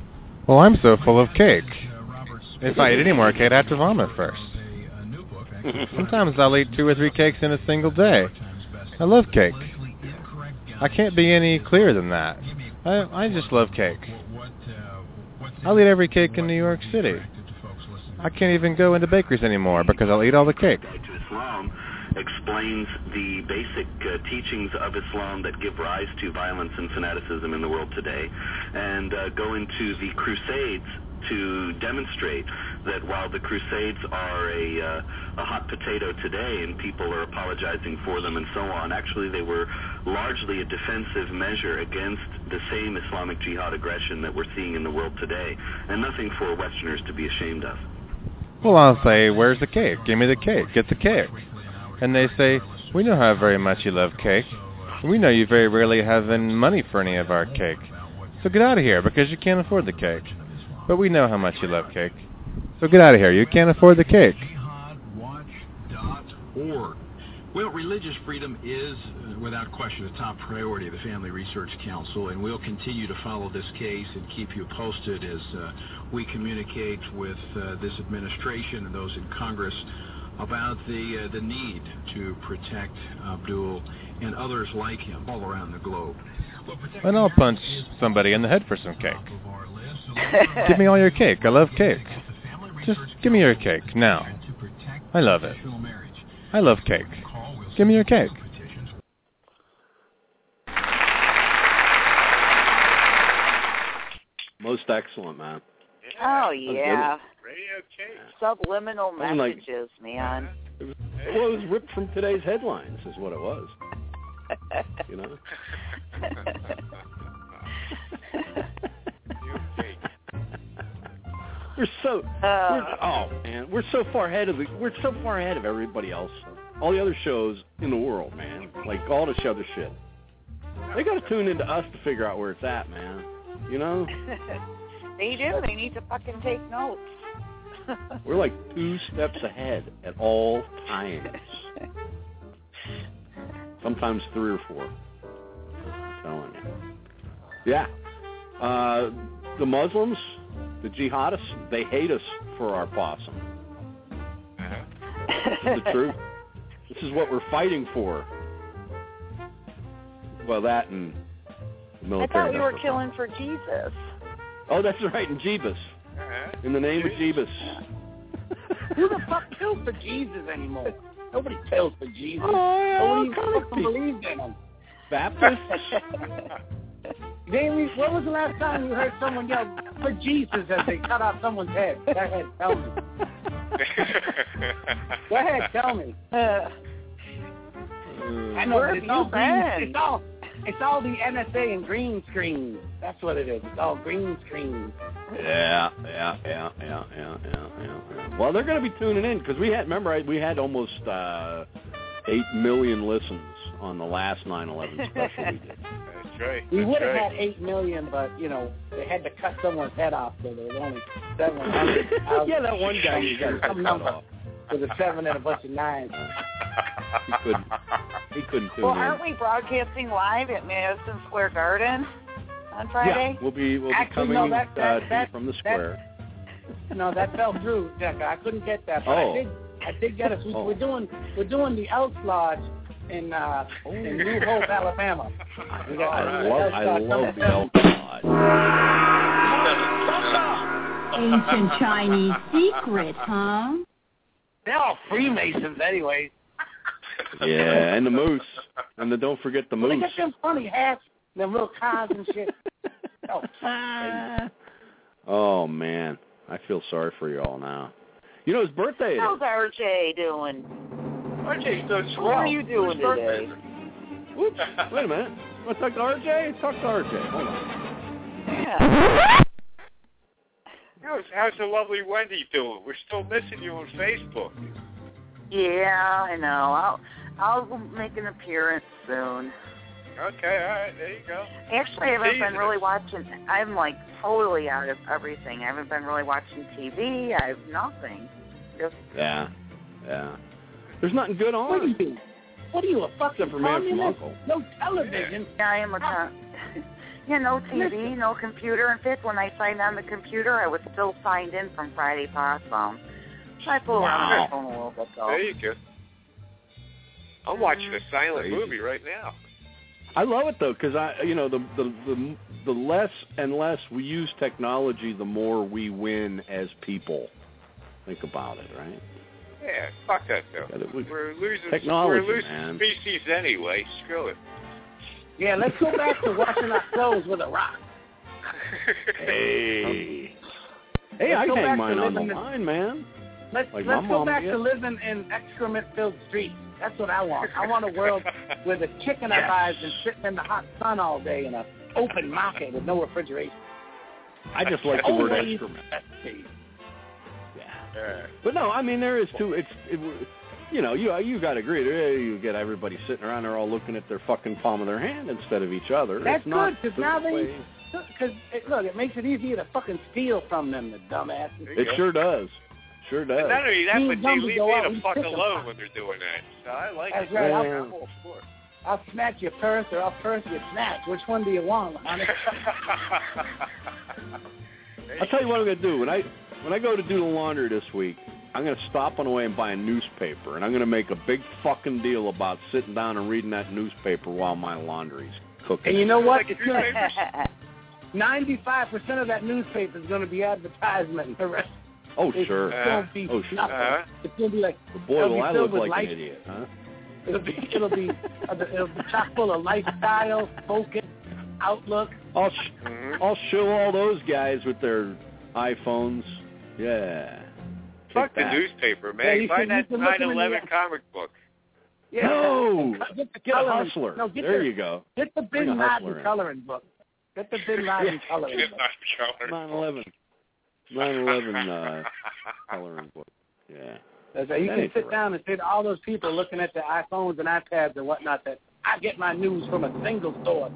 Well, I'm so full of cake. If I eat any more cake, I have to vomit first. Sometimes I'll eat two or three cakes in a single day. I love cake. I can't be any clearer than that. I, I just love cake. I'll eat every cake in New York City. I can't even go into bakeries anymore because I'll eat all the cake. Islam explains the basic uh, teachings of Islam that give rise to violence and fanaticism in the world today, and uh, go into the Crusades to demonstrate that while the Crusades are a, uh, a hot potato today and people are apologizing for them and so on, actually they were largely a defensive measure against the same Islamic jihad aggression that we're seeing in the world today, and nothing for Westerners to be ashamed of. Well, I'll say, where's the cake? Give me the cake. Get the cake. And they say, we know how very much you love cake. We know you very rarely have any money for any of our cake. So get out of here because you can't afford the cake. But we know how much you love cake. So get out of here. You can't afford the cake. jihad watch dot org. Well, religious freedom is, uh, without question, a top priority of the Family Research Council, and we'll continue to follow this case and keep you posted as uh, we communicate with uh, this administration and those in Congress about the uh, the need to protect Abdul and others like him all around the globe. And I'll punch somebody in the head for some cake. Give me all your cake. I love cake. Just give me your cake now. I love it. I love cake. Give me your cake. Most excellent, man. Oh, yeah. Radio cake. Subliminal I mean, like- messages, man. It was, well, it was ripped from today's headlines, is what it was. You know? We're so Uh, we're, oh man, we're so far ahead of the we're so far ahead of everybody else. All the other shows in the world, man. Like all this other shit. They got to tune into us to figure out where it's at, man. You know? They do. They need to fucking take notes. We're like two steps ahead at all times. Sometimes three or four. I'm telling you. Yeah. Uh, the Muslims, the jihadists, they hate us for our possum. This is the truth. This is what we're fighting for. Well, that and the I military. thought we were industrial killing for Jesus. Oh, that's right, in Jeebus. In the name of Jeebus. Who the fuck kills for Jesus anymore? Nobody kills for Jesus. Oh, yeah, Nobody even kind of fucking people. believes in him. Baptists? Jamie, when was the last time you heard someone yell for Jesus as they cut off someone's head? Go ahead, tell me. Go ahead, tell me. Uh, I know, Where but it's have all you green. been? It's all, it's all the N S A and green screen. That's what it is. It's all green screen. Yeah, yeah, yeah, yeah, yeah, yeah, yeah. Well, they're going to be tuning in because we had, remember, I- we had almost uh, eight million listens on the last nine eleven special we did. That's right. We That's would have right. had eight million, but you know they had to cut someone's head off, so there was only seven hundred. Yeah, that one guy you got his some head number off. with a seven and a bunch of nines. He couldn't. He couldn't tune Well, in. aren't we broadcasting live at Madison Square Garden on Friday? Yeah, we'll be we'll be Actually, coming no, that, uh, that, to you that, from the that- square. No, that fell through, Jessica. I couldn't get that, but Oh. I did. I did get us. We, Oh. We're doing we're doing the Elks Lodge in uh, in New Hope, Alabama. We got I the love Elks I Lodge love the coming. Elk Lodge. Ancient Chinese secret, huh? They're all Freemasons, anyway. Yeah, and the moose, and the don't forget the Well, they moose. got them funny hats, them little cars and shit. Oh, crazy. Oh man, I feel sorry for you all now. You know his birthday. How's R J doing? R J's doing swell. What are you doing Whose today? birthday is Whoops, wait a minute. Want to talk to R J? Talk to R J. Hold on. Yeah. How's, how's the lovely Wendy doing? We're still missing you on Facebook. Yeah, I know. I'll I'll make an appearance soon. Okay, all right, there you go. Actually, I haven't been Jesus. really watching. I'm like totally out of everything. I haven't been really watching T V. I have nothing. Just Yeah, yeah. There's nothing good on. What are you? What are you, a fucking Except for Man from communist? Uncle. No television. yeah, I am a con- Yeah, no T V, no computer. In fact, when I signed on the computer, I was still signed in from Friday Possum. So I fooled around with my phone a little bit, though. There you go. I'm watching a silent Crazy. movie right now. I love it though, because I, you know, the, the the the less and less we use technology, the more we win as people. Think about it, right? Yeah, fuck that though. We, we're losing. Technology, we're losing man. species anyway. Screw it. Yeah, let's go back to washing our clothes with a rock. Hey, hey, Let's I go hang back mine to on the living in- line, man. Let's Like let's my go mom back did. to living in excrement-filled streets. That's what I want. I want a world where the chicken yes. arrives and sitting in the hot sun all day in an open market with no refrigeration. I just like the word excrement. Yeah. But no, I mean there is too. It's it, you know you you got to agree. You get everybody sitting around there all looking at their fucking palm of their hand instead of each other. That's it's not good because now they because look, it makes it easier to fucking steal from them, the dumbasses. It sure does. Sure does. And not only that, but they leave me out, the fuck alone when they're doing that. So I like That's it. right. Yeah. I'll, I'm all for it. I'll snatch your purse or I'll purse your snatch. Which one do you want, honey? I'll tell you what I'm going to do. When I when I go to do the laundry this week, I'm going to stop on the way and buy a newspaper, and I'm going to make a big fucking deal about sitting down and reading that newspaper while my laundry's cooking. And you know what? ninety-five percent of that newspaper is going to be advertisement. The rest Oh, it's sure. Going to be oh, sure. nothing. Uh-huh. It's going to be like... Boy, will be I filled look with like life. an idiot, huh? It'll be, it'll be, it'll be chock full of lifestyle, focus, outlook. I'll, sh- mm-hmm. I'll show all those guys with their iPhones. Yeah. Fuck the that. newspaper, man. Yeah, you Find can- that you can look nine eleven in the- comic book. Yeah, No! Get, the Get a coloring- hustler. No, get there the, you go. Get the Bring Bin a hustler Laden in. coloring book. Get the Bin Laden Yeah. coloring book. nine eleven. nine eleven uh, coloring book. Yeah. That's right. You That can ain't sit right. down and say to all those people looking at their iPhones and iPads and whatnot that I get my news from a single source.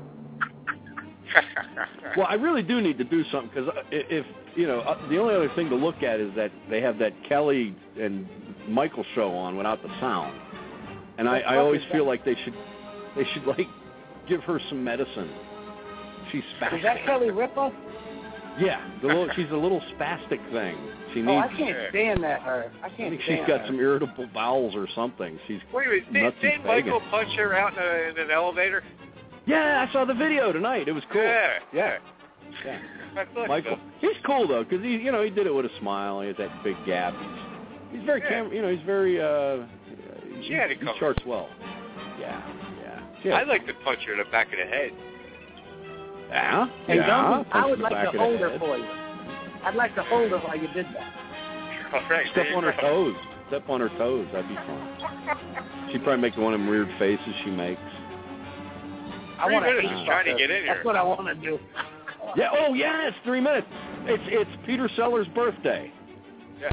Well, I really do need to do something because if, you know, uh, the only other thing to look at is that they have that Kelly and Michael show on without the sound. And I, I always feel like they should, they should, like, give her some medicine. She's spastic. Is that Kelly Ripa? Yeah, the little, she's a little spastic thing. She needs. Oh, I can't stand that, her. I I can't think stand she's got her. some irritable bowels or something. She's Wait a minute. Did, nuts did and Michael pagan. punch her out in, a, in an elevator? Yeah, I saw the video tonight. It was cool. Yeah. Yeah. yeah. I thought Michael, so. he's cool though, because he, you know, he did it with a smile. He has that big gap. He's, he's very, Yeah. cam- you know, he's very. Uh, She he, had it he covered. charts well. Yeah, yeah. She had- I'd like to punch her in the back of the head. Yeah, And yeah. Gumby, I punch would the like back to of the hold her head. for you. I'd like to hold her while you did that. All right, Step there you on her go. toes. Step on her toes. That'd be fun. She'd probably make one of them weird faces she makes. I Three want minutes to is trying to get in That's here. what I want to do. Yeah. Oh, yeah. It's three minutes. It's it's Peter Sellers' birthday. Yes.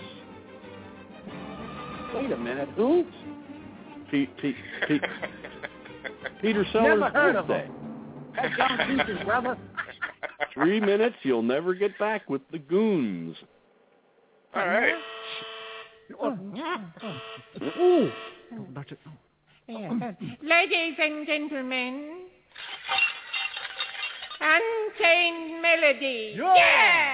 Wait a minute. Who? Pete, Pete, Pete, Peter Sellers' Never heard of birthday. him. That John Peter's brother. Three minutes, you'll never get back with the goons. All right. Ooh. Ladies and gentlemen, Unchained Melody. Yeah!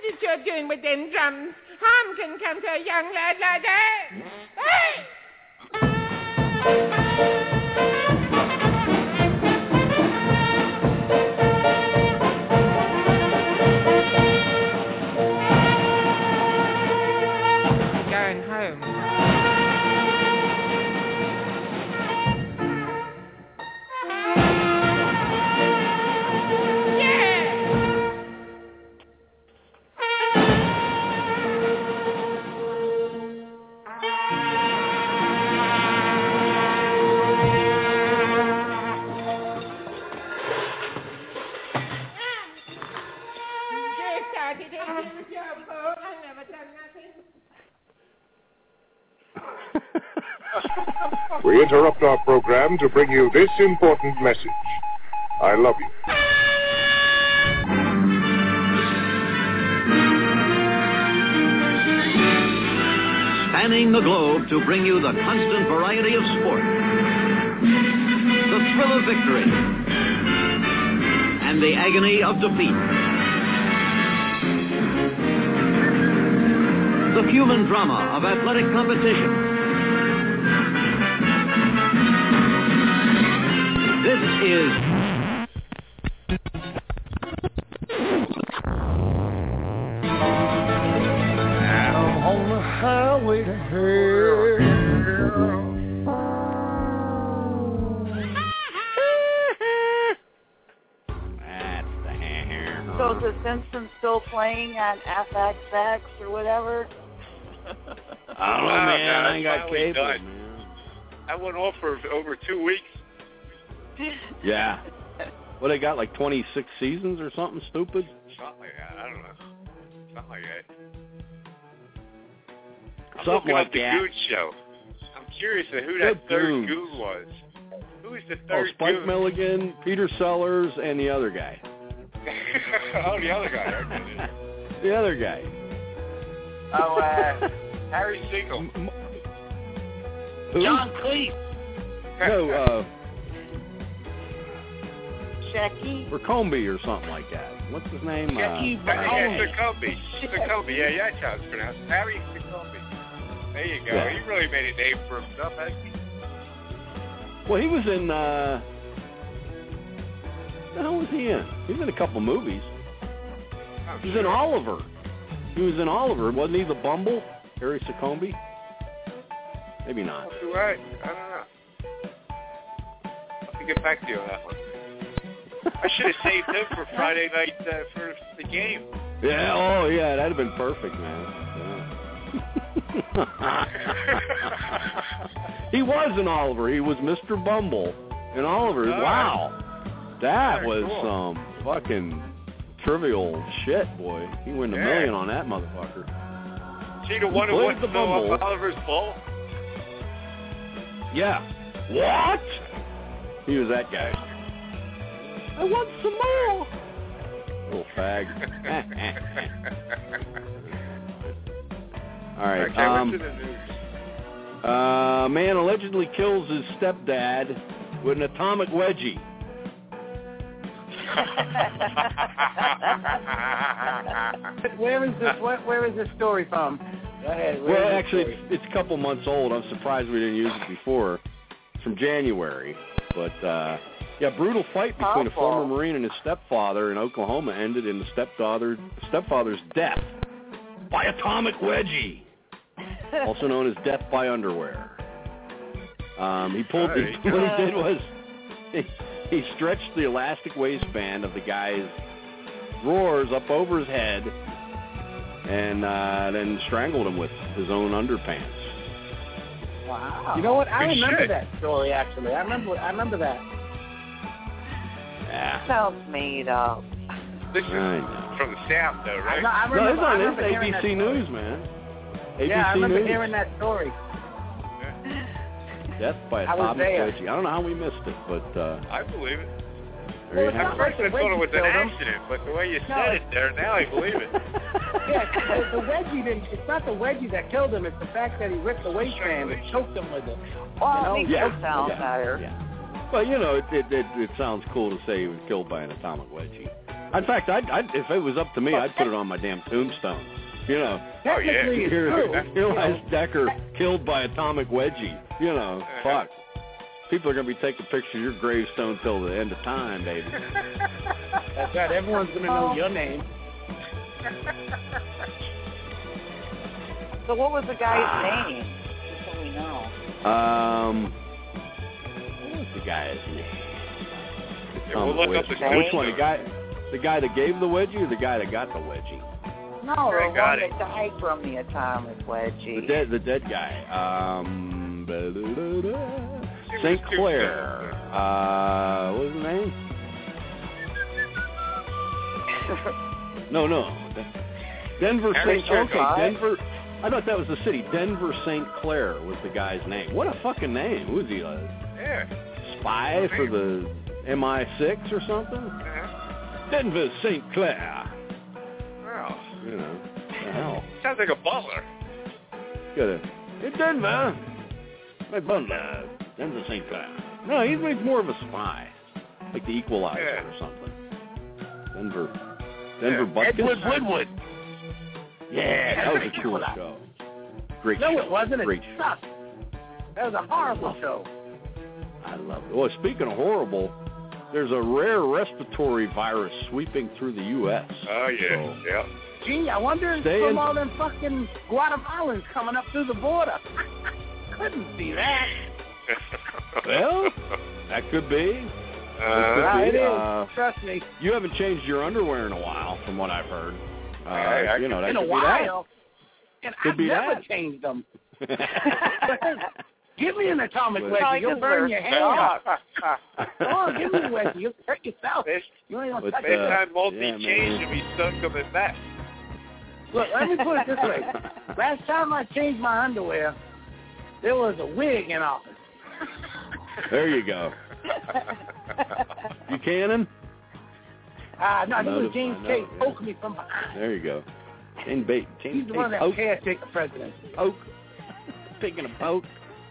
is you're doing with them drums? Harm can come to a young lad like that. Hey! Going home. We interrupt our program to bring you this important message. I love you. Spanning the globe to bring you the constant variety of sport, the thrill of victory, and the agony of defeat. The human drama of athletic competition. This is I'm on the highway to hell. That's the hair. So is The Simpsons still playing on F X X or whatever? I don't know, man. I ain't got cable, done. man. I went off for over two weeks. Yeah. Well, they got like twenty-six seasons or something stupid? Something like that. I don't know. Something like that. I'm Something looking like up the that. Goon Show. I'm curious as who The that third Goons. Goon was. Who is the Oh, third Spike Goon? Milligan, Peter Sellers, and the other guy. Oh, the other guy. Okay. The other guy. Oh, uh, Harry Siegel. Who? John Cleese. No, uh, Jackie. Burcombe or something like that. What's his name? Jackie uh, Yeah, Succumbi. Succumbi. Yeah, yeah, that's how it's pronounced. Harry Succumbi. There you go. Yeah. He really made a name for himself, hasn't he? Well, he was in, uh, what the hell was he in? He was in a couple movies. Oh, He was in Oliver. He was in Oliver. Wasn't he the Bumble? Harry Succumbi? Maybe not. Do I? I don't know. I'll have to get back to you on that one. I should have saved him for Friday night uh, for the game. Yeah, oh yeah, that'd have been perfect, man. Yeah. He was in Oliver. He was Mister Bumble in Oliver. Oh. Wow. That Very was cool. some fucking trivial shit, boy. He won a Yeah. million on that motherfucker. See the one who Played wants the to fill Bumble. up Oliver's bowl? Yeah. What? He was that guy. I want some more. Little fag. All right. Okay, um, what's in the news? Uh, man allegedly kills his stepdad with an atomic wedgie. Where is this? Where, where is this story from? Go ahead. Where Well, is this actually, story? it's, it's a couple months old. I'm surprised we didn't use it before. It's from January. But, uh, yeah, brutal fight between a former Marine and his stepfather in Oklahoma ended in the stepfather stepfather's death by atomic wedgie, also known as death by underwear. Um, he pulled. There He, you go. what he did was he, he stretched the elastic waistband of the guy's drawers up over his head, and uh, then strangled him with his own underpants. Wow. You know what? I Good remember shit. that story actually. I remember. I remember that. Yeah. Sounds made up. This is I know. from the South, though, right? I, I No, remember, it's I on remember it's hearing A B C that story. News, man. A B C Yeah, I remember News. hearing that story. Death by I was atomic there. wedgie. I don't know how we missed it, but uh, I believe it. there you Well, have At it. first I thought it was an Killed him. accident, but the way you No, said it- it there, now I believe it. Yeah, the, the wedgie didn't. It's not the wedgie that killed him. It's the fact that he ripped the waistband and choked him with it. Well, You know? it makes Yeah. it sound Yeah. better. Yeah. Well, you know, it, it it it sounds cool to say he was killed by an atomic wedgie. In fact, I'd, I'd, if it was up to me, I'd put it on my damn tombstone. You know. Oh, yeah. Here, Elias Decker killed by atomic wedgie. You know, fuck. People are going to be taking pictures of your gravestone till the end of time, baby. That's right. Everyone's going to know your name. So what was the guy's name? Just so we know. Um, what was the guy's name? Yeah, we'll look up the Which one? The guy, the guy that gave the wedgie, or the guy that got the wedgie? No, the one got that died from the atomic wedgie. The dead, the dead guy. Um, Saint Clair. Uh, what was his name? no, no. Denver Saint. Okay, Denver. I thought that was the city. Denver Saint Clair was the guy's name. What a fucking name. Who was he? A yeah. spy for the M I six or something? Uh-huh. Denver Saint Clair. Wow. You know, what the hell? Sounds like a butler. Got a in Denver. My butler. Denver Saint Clair. No, he's, he's more of a spy, like the Equalizer yeah. or something. Denver. Denver yeah. Butkus. Edward Woodward. Yeah, that was a cool show. Great no, show. No, it wasn't. Great It show. sucked. That was a horrible show. I love it. Well, speaking of horrible, there's a rare respiratory virus sweeping through the U S Oh, yeah. So, yeah. Gee, I wonder if Stay from in- all them fucking Guatemalans coming up through the border. Couldn't see that. well, that could be. Uh, Uh, it is. Uh, Trust me. You haven't changed your underwear in a while, from what I've heard. Uh, I- I you know, that In could a be while. And Could I've be never that. changed them. Give me an atomic Well, wedgie. You'll burn your hand. Come on, give me a wedgie. You'll hurt yourself. You ain't gonna But, touch uh, it. Next time won't yeah, be changed if he's still coming back. Look, let me put it this way. Last time I changed my underwear, there was a wig in office. There you go. Buchanan? Ah, uh, no, No, it was no, James no, K. yeah. poking me from behind. There you go. James Bait. James He's the one that Poke. caretaker president. Poke. Picking a poke.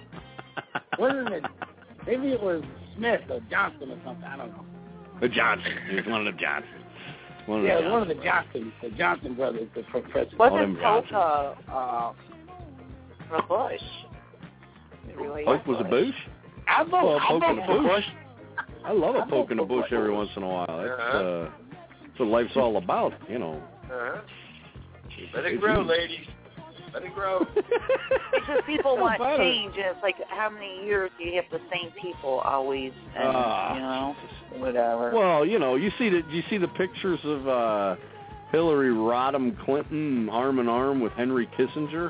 Wasn't it? Maybe it was Smith or Johnson or something. I don't know. The Johnson. He was one of the Johnsons. One of yeah, the it was one of the Johnsons. Johnsons, the Johnson brothers, the pre- president. All Wasn't them Pope Johnsons. uh, uh, a Bush? Really Poke was a bush? I vote, Well, I poke vote in a for bush. Bush. I love a I poke in a vote for bush Bush. every once in a while. That's, Uh-huh. uh, that's what life's all about, you know. Uh-huh. Let it grow, ladies. Let it grow. Because people How want about it? change, and it's like, how many years do you have the same people always, and, Ah. you know, whatever. Well, you know, you see the you see the pictures of uh, Hillary Rodham Clinton arm in arm with Henry Kissinger.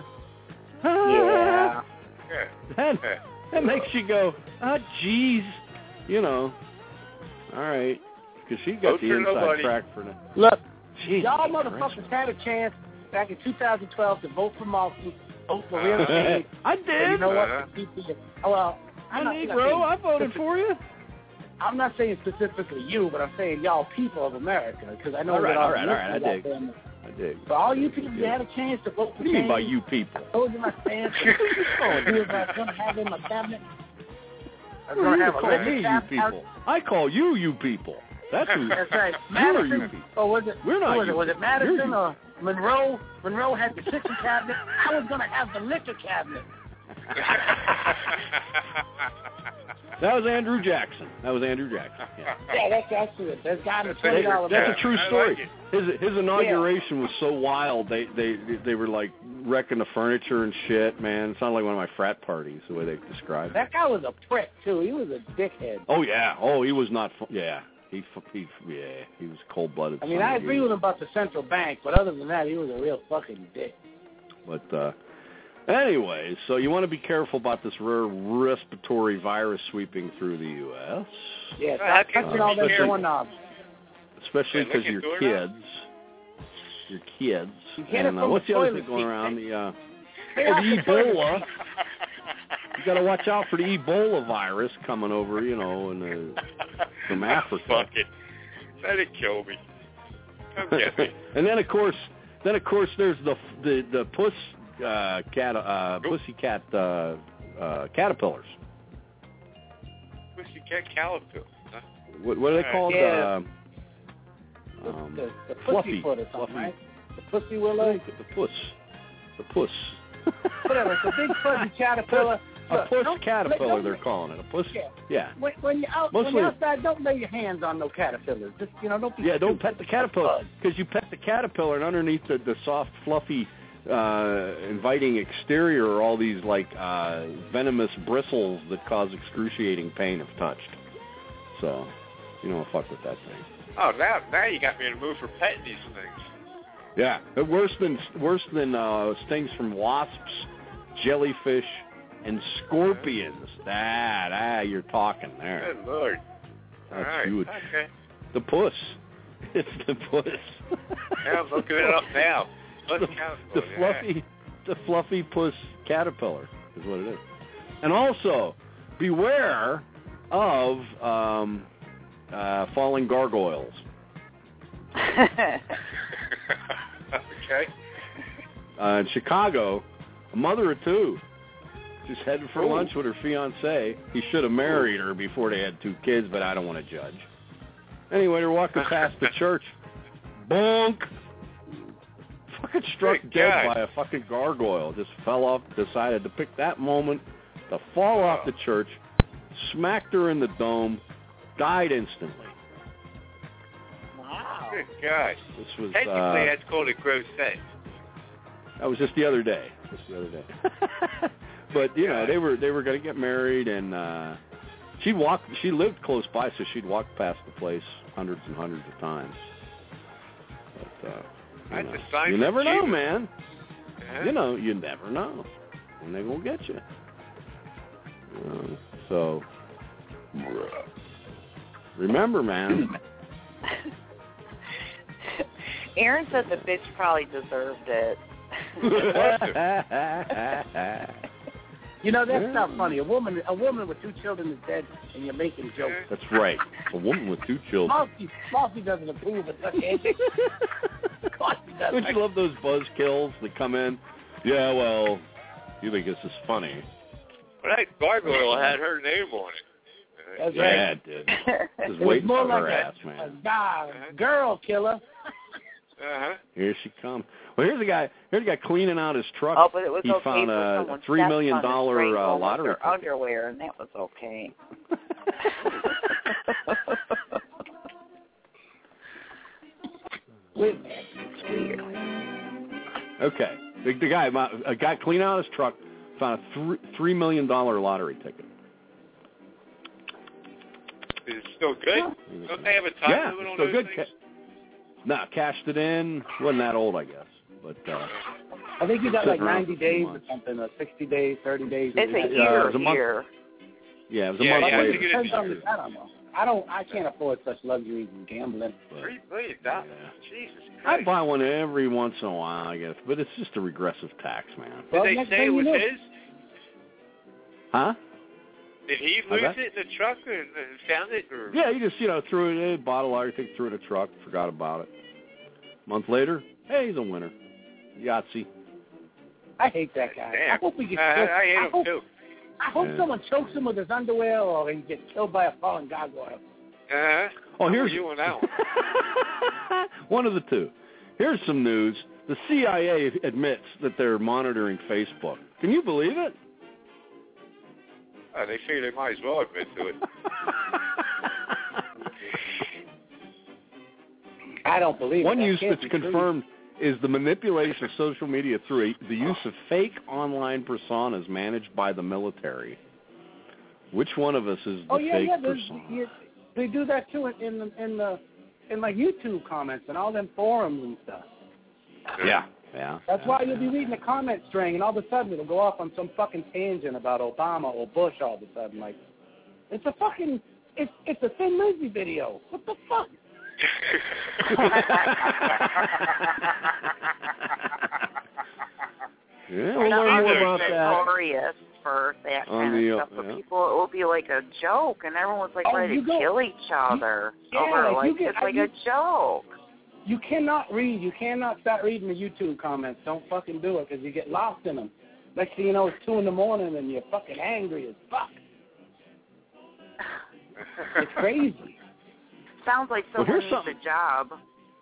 Yeah. Yeah. That Yeah. that makes you go, ah, geez, you know. All right, because she got Vote the for inside nobody. track for that. Look, Jesus y'all Christ. motherfuckers had a chance back in two thousand twelve to vote for Malton, vote for real estate. I And did. you know what? Uh-huh. The people, oh, well, I'm I'm not, a I'm not Negro. saying I voted for you. I'm not saying specifically you, but I'm saying y'all people of America, because I know All right, that all right, all right. I listeners out dig. there in the- I dig. For all you people, you had a chance to vote for What do you mean by change. you people? I told you my stance. Oh, who was I going to have in my cabinet? I was Who are going you to to have a call liquor me you cabinet. people? I call you you people. That's who. That's right. You are you Madison, people. or was it? We're not who was you it? Was it people. Madison You're you. or Monroe? Monroe had the kitchen cabinet. I was going to have the liquor cabinet. That was Andrew Jackson. That was Andrew Jackson. Yeah. Yeah, that's actually it. There's got a twenty dollar bill. That's a true I story. like it. His his inauguration was so wild. They they they were like wrecking the furniture and shit. Man, it sounded like one of my frat parties the way they described it. That guy was a prick too. He was a dickhead. Oh yeah. Oh, he was not. Fu- yeah. He fu- he yeah. He was cold blooded. I mean, I agree with him about the central bank, but other than that, he was a real fucking dick. But uh, anyways, so you want to be careful about this rare respiratory virus sweeping through the U S Yeah, Well, how stop can touching we all be them careful? doorknobs. especially Yeah, because look at your doorknobs. kids, your kids. You get it And uh, from what's the the other toilet thing going seat. around? The uh, Stay oh, off the the toilet Ebola. seat. You got to watch out for the Ebola virus coming over, you know, in the, from Africa. Fuck it. Let it kill me. Come get me. And then of course, then of course, there's the the the puss uh, cat uh, pussycat uh, uh, caterpillars. Pussycat caterpillar. Huh? What, what are they Uh, called? yeah. Uh, Um, the, the fluffy, pussyfoot or something, fluffy. right? The pussy willow. The puss. The puss. Whatever. It's a big fuzzy caterpillar. A Look, puss don't- caterpillar, don't- they're calling it. A puss. Yeah. Yeah. When, when you're out, Mostly- when you're outside, don't lay your hands on no caterpillars. Just you know, don't be. Yeah, don't stupid. pet the caterpillar, because you pet the caterpillar, and underneath the, the soft, fluffy, uh, inviting exterior are all these like uh, venomous bristles that cause excruciating pain if touched. So, you don't fuck with that thing. Oh, now now you got me in the mood for petting these things. Yeah, but worse than worse than uh, stings from wasps, jellyfish, and scorpions. Ah, ah, you're talking there. Good Lord. That's All right. huge. Okay. The puss. It's the puss. Yeah, I'm looking it up now. Let's the, count the for it, fluffy, the fluffy puss caterpillar is what it is. And also, beware of um, uh, falling gargoyles. Okay. Uh, in Chicago, a mother of two just headed for Ooh. lunch with her fiancé. He should have married her before they had two kids, but I don't want to judge. Anyway, they're walking past the church. Bonk! Fucking struck Good dead God. by a fucking gargoyle. Just fell off, decided to pick that moment to fall off the church, smacked her in the dome, died instantly. Wow. Good God. This was, Technically, uh, that's called a gross set. That was just the other day. Just the other day. But you know, they were they were going to get married, and uh, she walked. She lived close by, so she'd walk past the place hundreds and hundreds of times. But uh, you, That's know, a sign you from never know, Jesus. man. Uh-huh. You know, you never know when they gonna get you. You know, so remember, man. Aaron said the bitch probably deserved it. You know, that's not funny. A woman, a woman with two children is dead, and you're making jokes. That's right. A woman with two children. Flossie, Flossie doesn't approve of such antics. Of course he doesn't. Don't you love those buzzkills that come in? Yeah, well, you think this is funny. Well, that gargoyle had her name on it. That's yeah, right. it did. It Just was waiting more for her like ass, a, man. a guy, girl killer. Uh-huh. Here she comes. Well, here's a guy. Here's a guy cleaning out his truck. Oh, but it was he okay found for a someone three million dollar uh, lottery their ticket. underwear, and that was okay. Wait, Weird. Okay, the, the guy, a guy cleaning out his truck, found a three three million dollar lottery ticket. Is it still good? Don't they have a time Yeah, limit on still those good. things? Ca- nah, cashed it in. Wasn't that old, I guess. But uh, I think you got like sitting around ninety for two days or months. something, or sixty days, thirty days. It's a Uh, year it was a month- here. yeah, it was a Yeah, month yeah, I later. think it Depends is on true. the, I don't know. I don't. I can't afford such luxuries and gambling. Three million dollars. Yeah. Jesus I Christ. buy one every once in a while, I guess, but it's just a regressive tax, man. Did Well, they next say thing it you was know- his? Huh? Did he How's lose that? it in the truck and, and found it? Or? Yeah, you just, you know, threw it in, bought a lottery ticket, threw it in a truck, forgot about it. A month later, hey, he's a winner. Yahtzee. I hate that guy. Damn. I hope he gets Uh, killed. I hate him hope, too. I hope Yeah. someone chokes him with his underwear, or he gets killed by a falling gargoyle. Uh-huh. Oh, here's you on that one. one of the two. Here's some news. The C I A admits that they're monitoring Facebook. Can you believe it? Oh, they figure they might as well admit to it. I don't believe One it. That use can't that's be true. confirmed is the manipulation of social media through a, the use of fake online personas managed by the military. Which one of us is the Oh yeah, fake yeah. there's- persona? you- They do that too in in the, in the in like YouTube comments and all them forums and stuff. Yeah, yeah. That's yeah, why yeah. you'll be reading a comment string, and all of a sudden it'll go off on some fucking tangent about Obama or Bush. All of a sudden, like it's a fucking it's it's a Thin Lizzy video. What the fuck? Yeah, I we'll know learn I'm more about that. notorious for that On kind the, of uh, stuff, but yeah. people, it will be like a joke, and everyone's like Oh, ready you to go- kill each other Yeah, over like, like you get- it's like you- a joke. You cannot read. You cannot start reading the YouTube comments. Don't fucking do it because you get lost in them. Next thing you know, it's two in the morning and you're fucking angry as fuck. It's crazy. Sounds like Well, someone here's needs something- a job.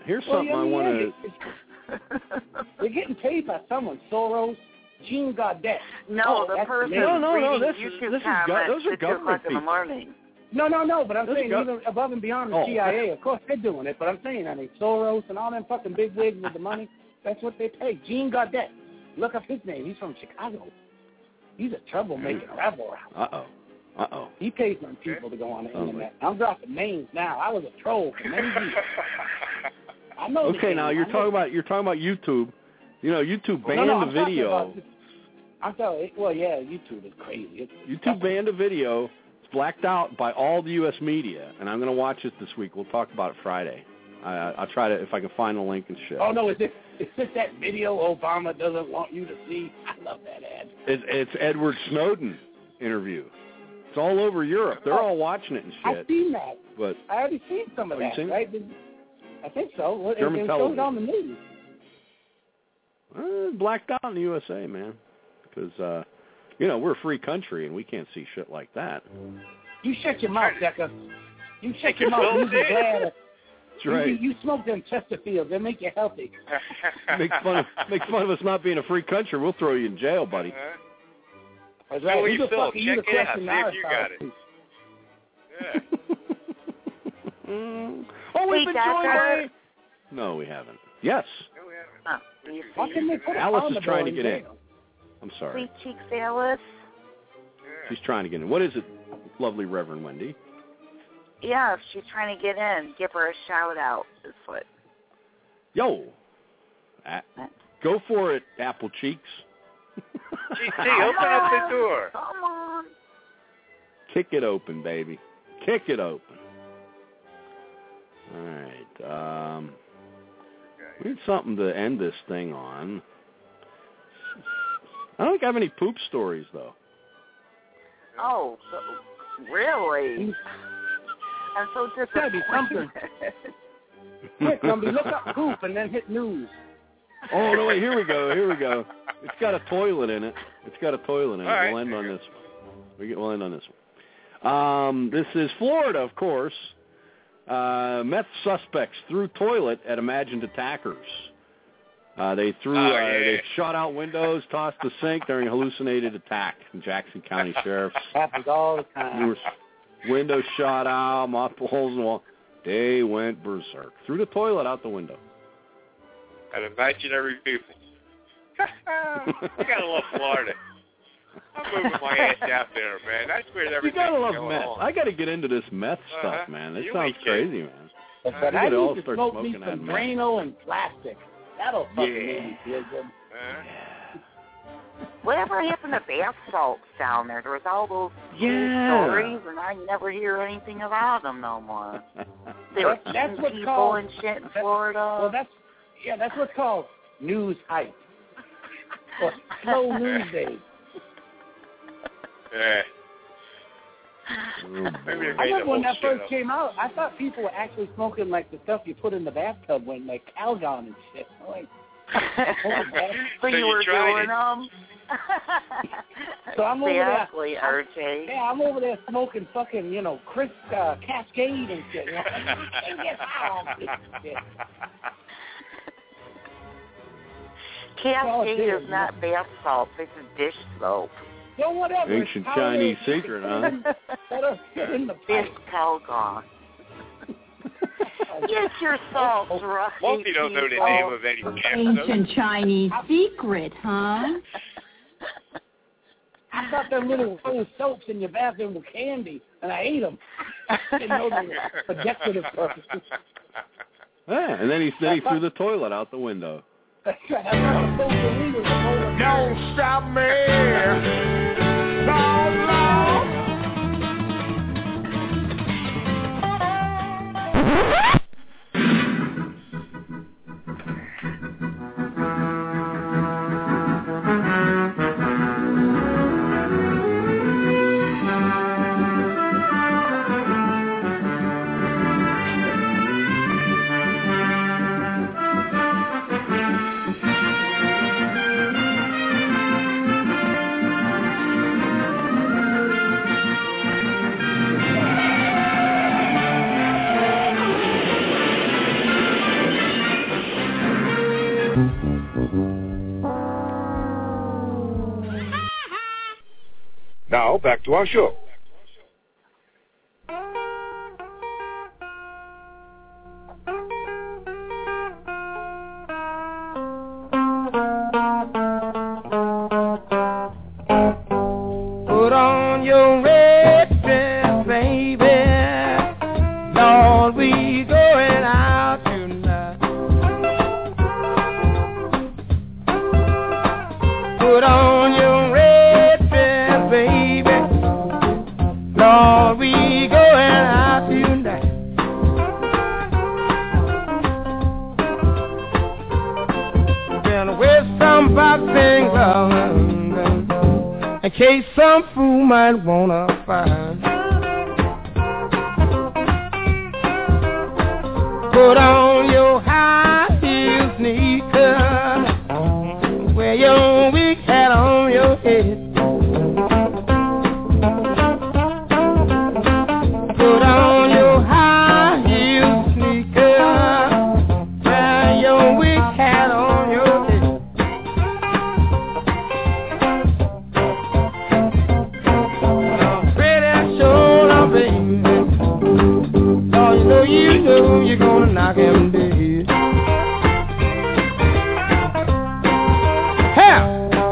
here's well, something yeah, I want to. Yeah, they're getting paid by someone. Soros, Jean Godet. No, oh, the person no, no, no. reading This is YouTube this is comments go- those are at two government o'clock in the people. morning. No, no, no. But I'm Those saying go- even above and beyond the Oh. C I A, of course they're doing it. But I'm saying, I mean, Soros and all them fucking big wigs with the money. That's what they pay. Jean Godet. Look up his name. He's from Chicago. He's a troublemaker rebel. Uh oh. Uh oh. He pays some people to go on the internet. I'm dropping names now. I was a troll for many years. I know. Okay, now you're talking about you're talking about YouTube. You know, YouTube banned no, no, the I'm talking video. about- I'm telling. Well, yeah, YouTube is crazy. It's, YouTube banned a video. It's blacked out by all the U S media, and I'm going to watch it this week. We'll talk about it Friday. I, I'll try to if I can find the link and shit. Oh no, is it is this that video Obama doesn't want you to see? I love that ad. It's, it's Edward Snowden interview. It's all over Europe. They're all watching it and shit. I've seen that. But I already seen some of Oh, you that, seen it? right? Did- I think so. Well, German it, it television. showed on the news. Uh, blacked out in the U S A, man, because uh, you know we're a free country and we can't see shit like that. You shut your mouth, Decker. You shut Take your mouth. yourself You be in. glad. That's right. You, you smoke them Chesterfields. They make you healthy. make fun of make fun of us not being a free country. We'll throw you in jail, buddy. That's Well, right. you Who the Phil, fuck are you check to it out. question See our if you got authority? it. Yeah. Mm. Oh, we've Hey, been Decker. joined by. No, we haven't. Yes, Oh, you Why see, couldn't they put a Alice pound is trying to in get in. jail? I'm sorry. Sweet cheeks, Alice. She's trying to get in. What is it, lovely Reverend Wendy? Yeah, if she's trying to get in, give her a shout out. Is what. Yo, a- go for it, Apple Cheeks. G T, open up the door. Come on. Kick it open, baby. Kick it open. All right. Um, we need something to end this thing on. I don't think I have any poop stories, though. Oh, so, really? I'm so It's gotta be disappointed. something. Quick, Gumby, look up poop and then hit news. Oh, no, wait, here we go, here we go. It's got a toilet in it. It's got a toilet in it. All right. We'll end on this one. We get, we'll end on this one. Um, this is Florida, of course. Uh, meth suspects threw toilet at imagined attackers. Uh, they threw, Oh, uh, yeah. they shot out windows, tossed the sink during a hallucinated attack. Jackson County Sheriff's Happens all the time. windows shot out, multiple holes in the wall. They went berserk. Threw the toilet out the window. At imaginary people. I gotta love Florida. I'm moving my ass out there, man. That's where You everything's gotta love going meth. on. I gotta get into this meth stuff, Uh-huh. man. This You sounds ain't kidding. crazy, man. But We I could all need to start smoke me smoking that some meth. Drano and plastic. That'll fucking Yeah. make me feel good. Uh-huh. Whatever happened to bath salts down there? There was all those Yeah. stories, and I never hear anything about them no more. They were That's- that's eating what's people called- and shit in that- Florida. Well, that's yeah, that's what's called news hype or slow news days. Yeah. Oh, Maybe they I made the remember when whole that shit first up. came out, I thought people were actually smoking like the stuff you put in the bathtub when like Calgon and shit. I'm like, so So you you were tried doing it. them? So I'm over exactly, there. R J. Yeah, I'm over there smoking fucking, you know, crisp uh, Cascade and shit. You know? And get high on this shit. Cascade Oh, is not bath salt. This is dish soap. So whatever. Ancient it's powder, Chinese you secret, can huh? Let us get in the It's pipe. Calgon. Get your salts right. Multi don't know the people. name of any gas Ancient Chinese secret, huh? I thought them little rose soaps in your bathroom were candy, and I ate them. I didn't know they were for decorative purposes. Yeah, and then he then he threw the toilet out the window. That's right. I thought the social was a Don't stop me. Lord, Lord. Now, back to our show. Put on your red dress, baby. Lord, we going out tonight. Put on your red dress, baby. Lord, we going out tonight. Gonna wear some boxing gloves in case some fool might wanna find. Put on your high heel sneakers, wear your wig hat on your head. Put on your high heel sneakers, wear your wig hat on your head. You know you're gonna knock him dead. Hell!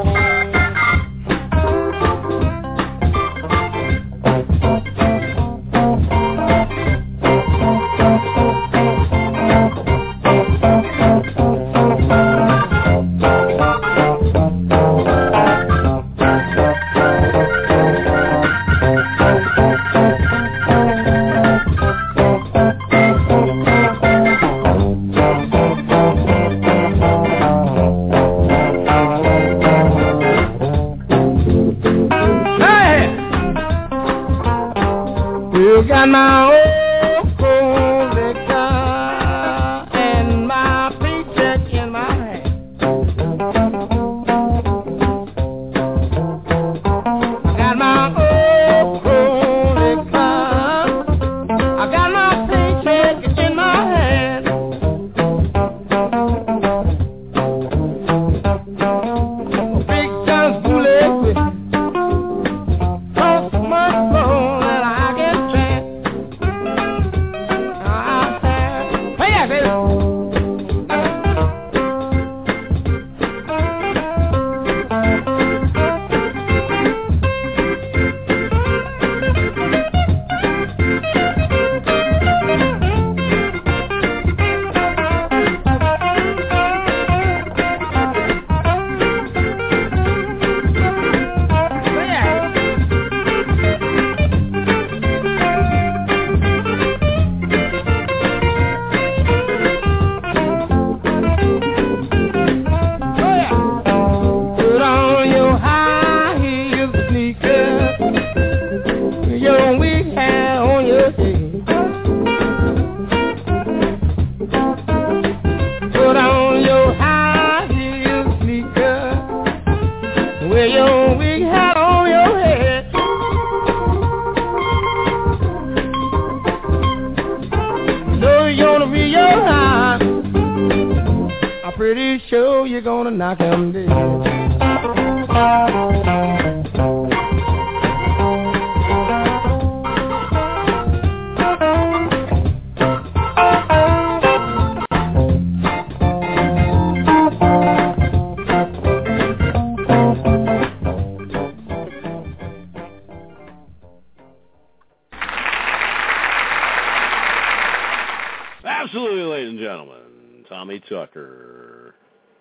You got my old cold liquor and my paycheck in my hand. I got my old cold liquor. I got my paycheck in my hand. Big guns bullet with cost my soul and I can stand. Hey, yeah, baby. Put on your high heel sneakers, your wig hat on your head. Put on your high heel sneakers, wear your wig hat on your head. Know you're gonna be your high. I'm pretty sure you're gonna knock him dead. Absolutely, ladies and gentlemen, Tommy Tucker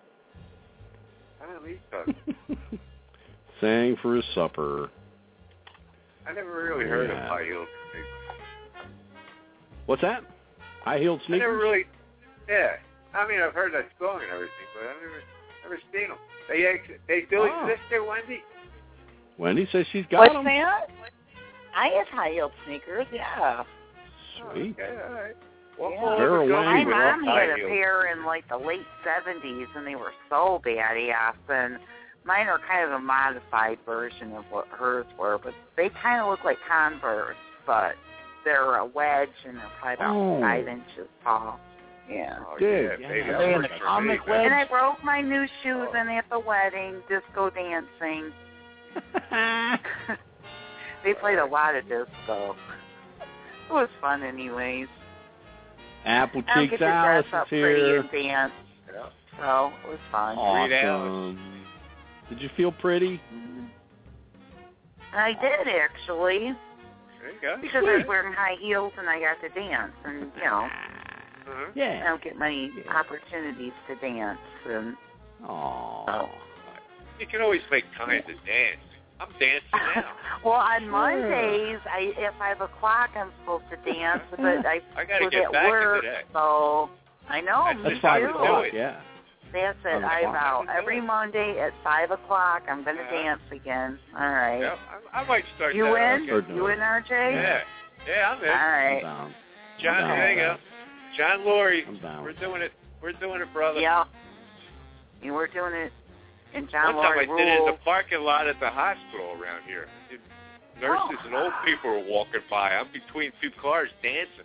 Tommy Tucker. sang for his supper. I never really heard Yeah. of high heeled sneakers. What's that? High-heeled I sneakers? never really, yeah. I mean, I've heard that song and everything, but I've never, never seen them. They ex- they still Oh. exist there, Wendy? Wendy says she's got What's them. that? I have high heel sneakers, yeah. Sweet. Okay, all right. Well, Yeah. all Vera over Wendy My Gumby with mom high had a heels. pair in like the late seventies, and they were so badass. And mine are kind of a modified version of what hers were, but they kind of look like Converse, but they're a wedge and they're probably about Oh. five inches tall. Yeah. Oh, Dude, yeah, yeah. baby. Are that they in works the for comic me. web? And I broke my new shoes in at the wedding, disco dancing. They played a lot of disco. It was fun anyways. Apple I don't Cheeks get to Alice dress up is pretty here. and dance, so it was fun. Awesome. Did you feel pretty? I did, actually. There you go. Because I was wearing high heels and I got to dance. And, you know, Mhm. Yeah. I don't get many opportunities to dance. And Aww. so. You can always make time to dance. I'm dancing now. Well, on Mondays, I at five o'clock, I'm supposed to dance, but I, I gotta was get at back into work, that. so I know. That's me just how too. you do it. Yeah. That's it. On the I clock. vow. Every Monday at five o'clock, I'm going to Uh-huh. dance again. All right. Yeah, I, I might start You that in? again. You in, R J? Yeah. Yeah, I'm in. All right. Down. John, I'm down. there you go. John Laurie, I'm down. we're doing it. We're doing it, brother. Yeah. You were doing it in John One time Laurie I did it in rules. the parking lot at the hospital around here. Nurses Oh. and old people were walking by. I'm between two cars dancing.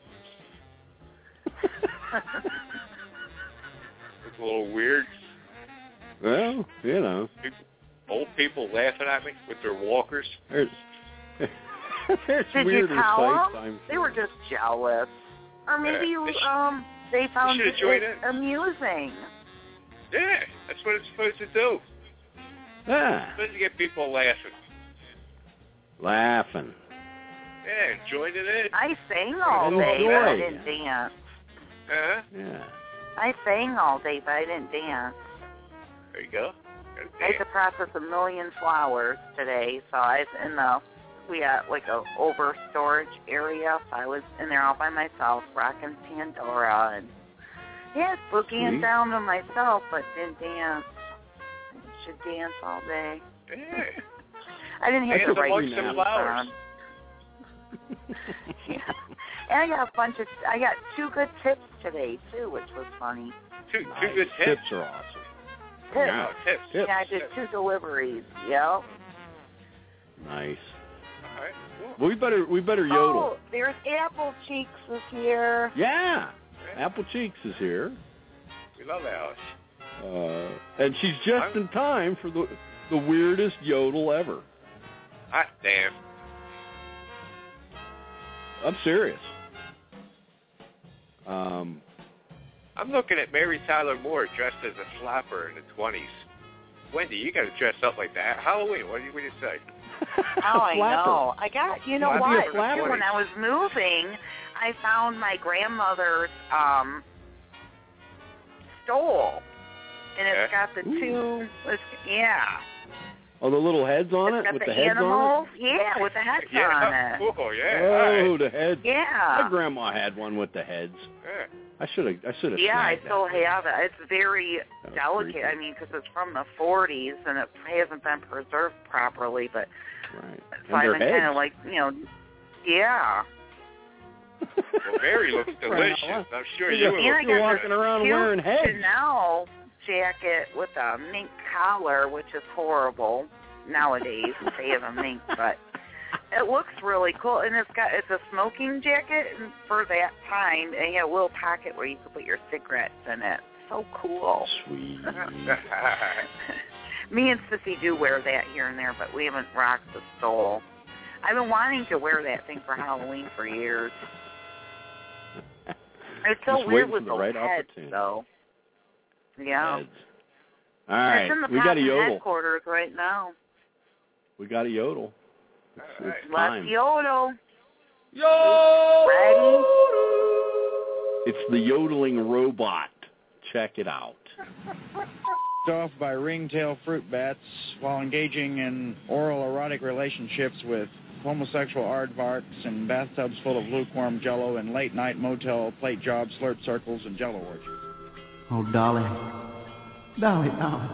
It's a little weird. Well, you know. People, old people laughing at me with their walkers. There's, there's Did you weirder tell sights, them? I'm They were just jealous. Or maybe Yeah, you, they sh- um, they found should've it, joined it in. amusing. Yeah, that's what it's supposed to do. Yeah. It's supposed to get people laughing. Laughing. Yeah, join it in. I sang all And day, but I enjoy. didn't dance. Uh-huh. Yeah. I sang all day, but I didn't dance. There you go. Gotta I had to dance. process a million flowers today, so I was in the, we got like a over storage area, so I was in there all by myself, rocking Pandora, and yeah, boogieing Sweet. down to myself, but didn't dance. I should dance all day. Yeah. I didn't have Dance to write amongst shoes the flowers. on. Yeah. And I got a bunch of, I got two good tips today, too, which was funny. Two, Nice. two good tips. Tips are awesome. Tips. Yeah, tips. Tips. Yeah, I did two deliveries, yep. Nice. All right, cool. Well, we better we better yodel. Oh, there's Apple Cheeks is here. Yeah. Apple Cheeks is here. We love Alice. Uh, and she's just in time for the the weirdest yodel ever. Hot damn. I'm serious. Um, I'm looking at Mary Tyler Moore dressed as a flapper in the twenties. Wendy, you got to dress up like that. Halloween, what do you, what do you say? Oh, I Flapper. know. I got, you know Flapper. what? Be a flapper. When I was moving, I found my grandmother's um, stole. And it's Yeah. got the two, it's, yeah. oh, the little heads on It's it got with the, the, heads animals. Yeah, with the heads Yeah, on it. cool, yeah. on it. all Oh, right. the heads. Yeah. My grandma had one with the heads. Yeah. I should have. I should have. Yeah, I snagged still that. have it. It's very That was delicate. creepy. I mean, because it's from the forties and it hasn't been preserved properly. But Right. so I've And been their kind heads. of like, you know, yeah. Well, Mary looks delicious. I'm sure you And I will. got walking this around cute wearing heads. Chanel jacket with a mink collar, which is horrible nowadays to have a mink, but it looks really cool. And it's got it's a smoking jacket, and for that time, and you have a little pocket where you can put your cigarettes in it. So cool. Sweet. Me and Sissy do wear that here and there, but we haven't rocked the stole. I've been wanting to wear that thing for Halloween for years. It's so Just weird waiting with for the those right heads, opportunity. though. Yeah. Heads. All right, It's in the we got a Possum yodel. headquarters right now. We got a yodel. It's, All right. it's Let's time. yodel. Yo! Ready? It's the yodeling robot. Check it out. Off by ringtail fruit bats while engaging in oral erotic relationships with homosexual aardvarks and bathtubs full of lukewarm jello and late-night motel plate jobs, slurp circles, and jello orgies. Oh, Dolly. Dolly, Dolly.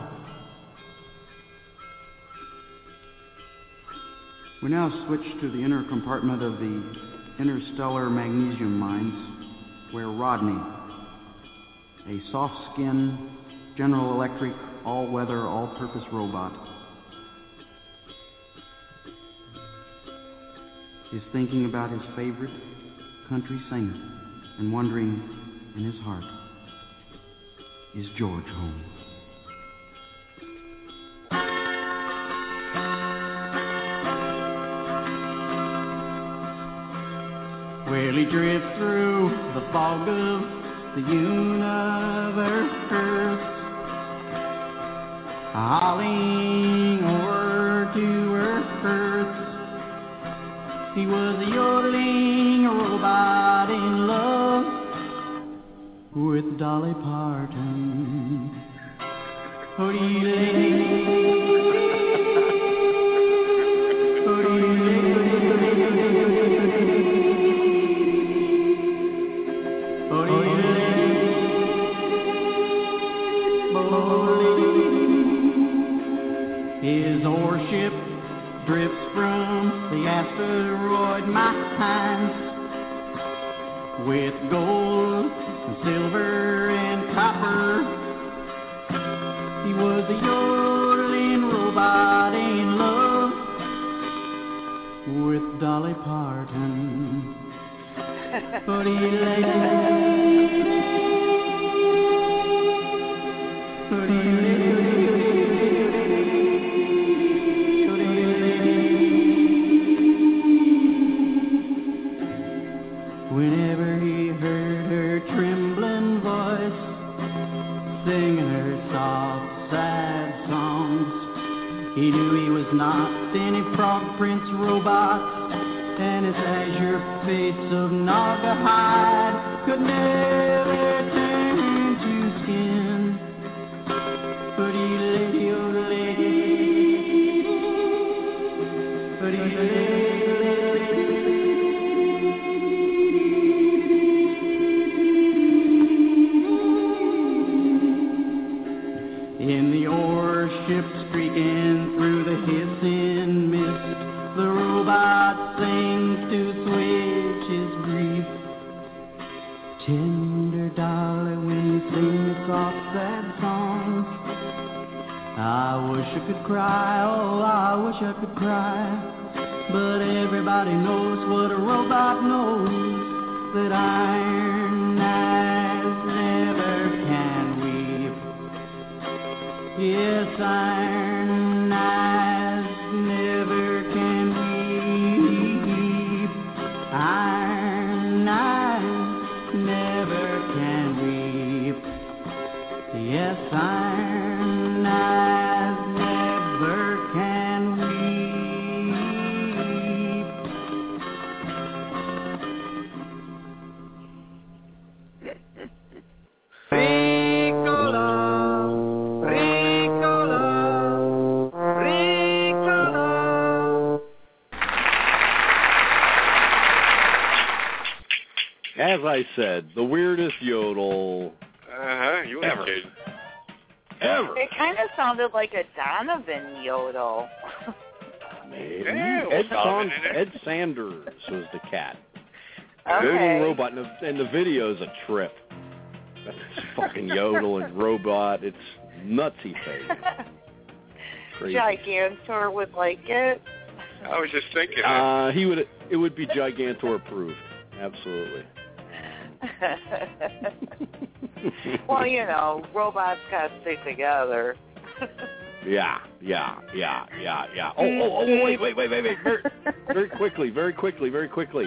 We now switch to the inner compartment of the interstellar magnesium mines, where Rodney, a soft-skinned, General Electric, all-weather, all-purpose robot, is thinking about his favorite country singer and wondering in his heart, is George home? Well, he drifts through the fog of the universe, hauling over to earth. He was a yodeling robot in love with Dolly Parton. His warship drifts from the asteroid mines with gold and silver and copper. He was a yodeling robot in love with Dolly Parton. But he whenever he heard her trembling voice singing her soft, sad songs, he knew he was not any Frog Prince robot, and his azure face of naga hide could never turn to skin. But he lay, oh, lay, but he lay. In the ore ship streaking through the hissing mist, the robot sings to assuage his grief. Tender Dolly, when you sing soft sad songs, I wish I could cry, oh, I wish I could cry. But everybody knows what a robot knows, that iron eyes never can weep. Yes, iron eyes never can weep. Iron eyes never can weep. Yes, iron eyes never can weep. Ricola. As I said, the weirdest yodel Uh-huh, you ever. kid. Ever. It kind of sounded like a Donovan yodel. Maybe. Yeah, Ed, well, Son- Donovan in it. Ed Sanders was the cat. Okay. Yodeling robot, and the, and the video's a trip. That's fucking yodel and robot. It's nutsy thing. Crazy. Gigantor would like it. I was just thinking. Uh, he would. It would be Gigantor approved. Absolutely. Well, you know, robots gotta stick together. Yeah, yeah, yeah, yeah, yeah. Oh, oh, oh, wait, wait, wait, wait, wait. Very, very quickly, very quickly, very quickly.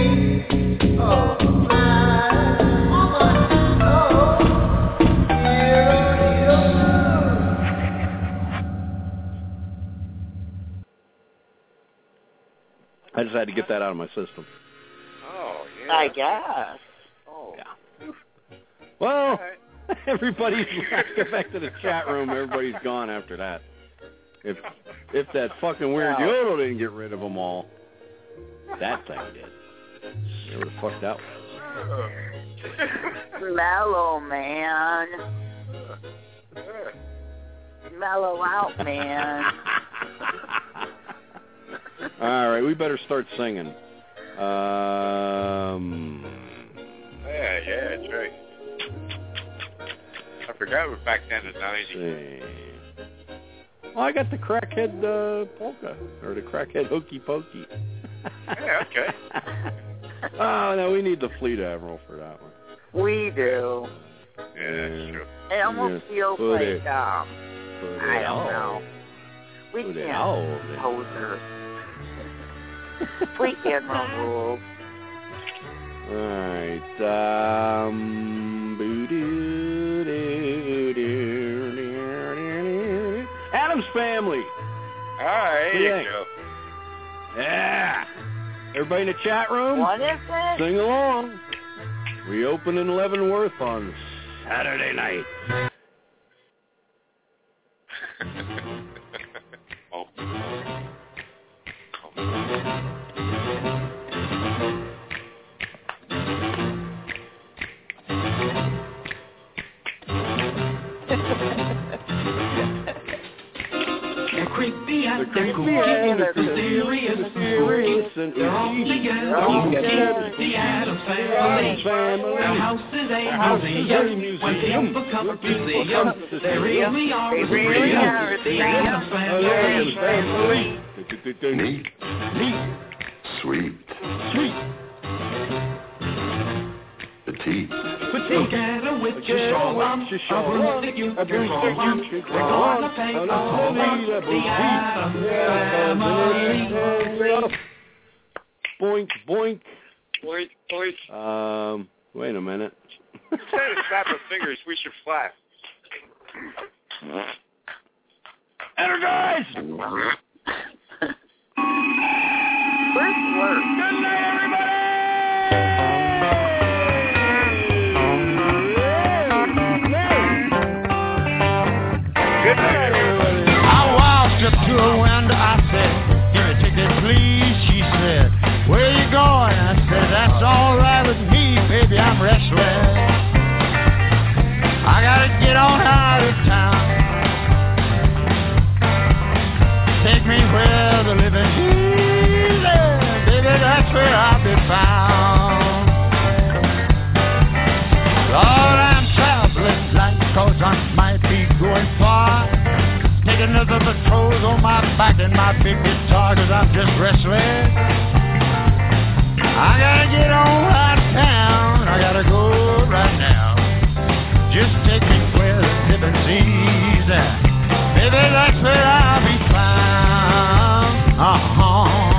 I just had to get that out of my system. Oh, yeah. I guess. Oh. Yeah. Well, everybody's get back to the chat room. Everybody's gone after that. If if that fucking weird Yodel didn't get rid of them all, that thing did. Where the fuck that was? Mellow, man. Mellow out, man. All right, we better start singing. Um, Yeah, yeah, that's right. I forgot we're back down to ninety. see. Well, I got the crackhead uh, polka, or the crackhead hokey pokey. Yeah, okay. Oh, no, we need the Fleet Admiral for that one. We do. Yeah, that's true. It almost Yeah, feels put like, it- um, put I it don't on. know. We Put it can't on. posers. Fleet Admiral rules. All right. Um, Adam's Family. All right, What do you there you think? go. Yeah. Everybody in the chat room? What is it? Sing along. We open in Leavenworth on Saturday night. Oh. They're creepy and They're they're creepy kooky and and they're they're mysterious and mysterious spooky. and They're all spooky. together They're all together. together. The Addams Addams Family. Family. Their house is a house is a museum. museum. When people come to see them, They they really are They a really museum. are a The Addams Addams Family. Family. Neat. Neat. Sweet. Sweet. Petite. Together with your show on, a broomstick you can roll on. We're gonna take a home run. The Addams Family. Boink, boink. Point, point. Um, wait a minute. Instead of snap our fingers, we should flap. Energize! First work. Good night, everybody! Good night, everybody. I walked up to her window, I said, give me a ticket, please. She said, where you going? I said, that's all right with me, baby, I'm restless. I gotta get on out of town. Take me where the living is, baby, that's where I'll be found. Lord, I'm traveling light, cause I might be going far. Taking another patrols on my back and my big guitar, cause I'm just restless. I gotta get on out of town, I gotta go right now. Just take me where the living's easy, baby, that's where I'll be found. Uh-huh.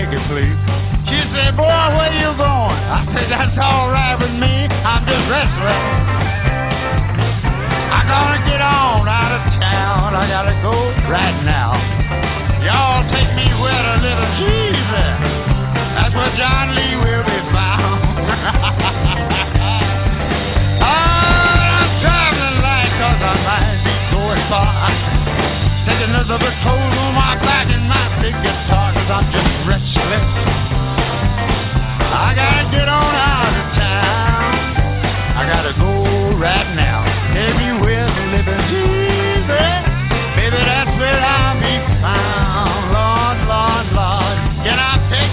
ticket, please. She said, boy, where you going? I said, that's all right with me. I'm just restless. I gotta get on out of town. I gotta go right now. Y'all take me where the little G's at. That's where John Lee will be found. Oh, I'm traveling light 'cause I might be going far. Taking Elizabeth Toll on my back and my big guitar 'cause I'm just restless. I gotta get on out of town. I gotta go right now. Everywhere the liberty's at, baby, that's where I'll be found. Lord, Lord, Lord, can I pick?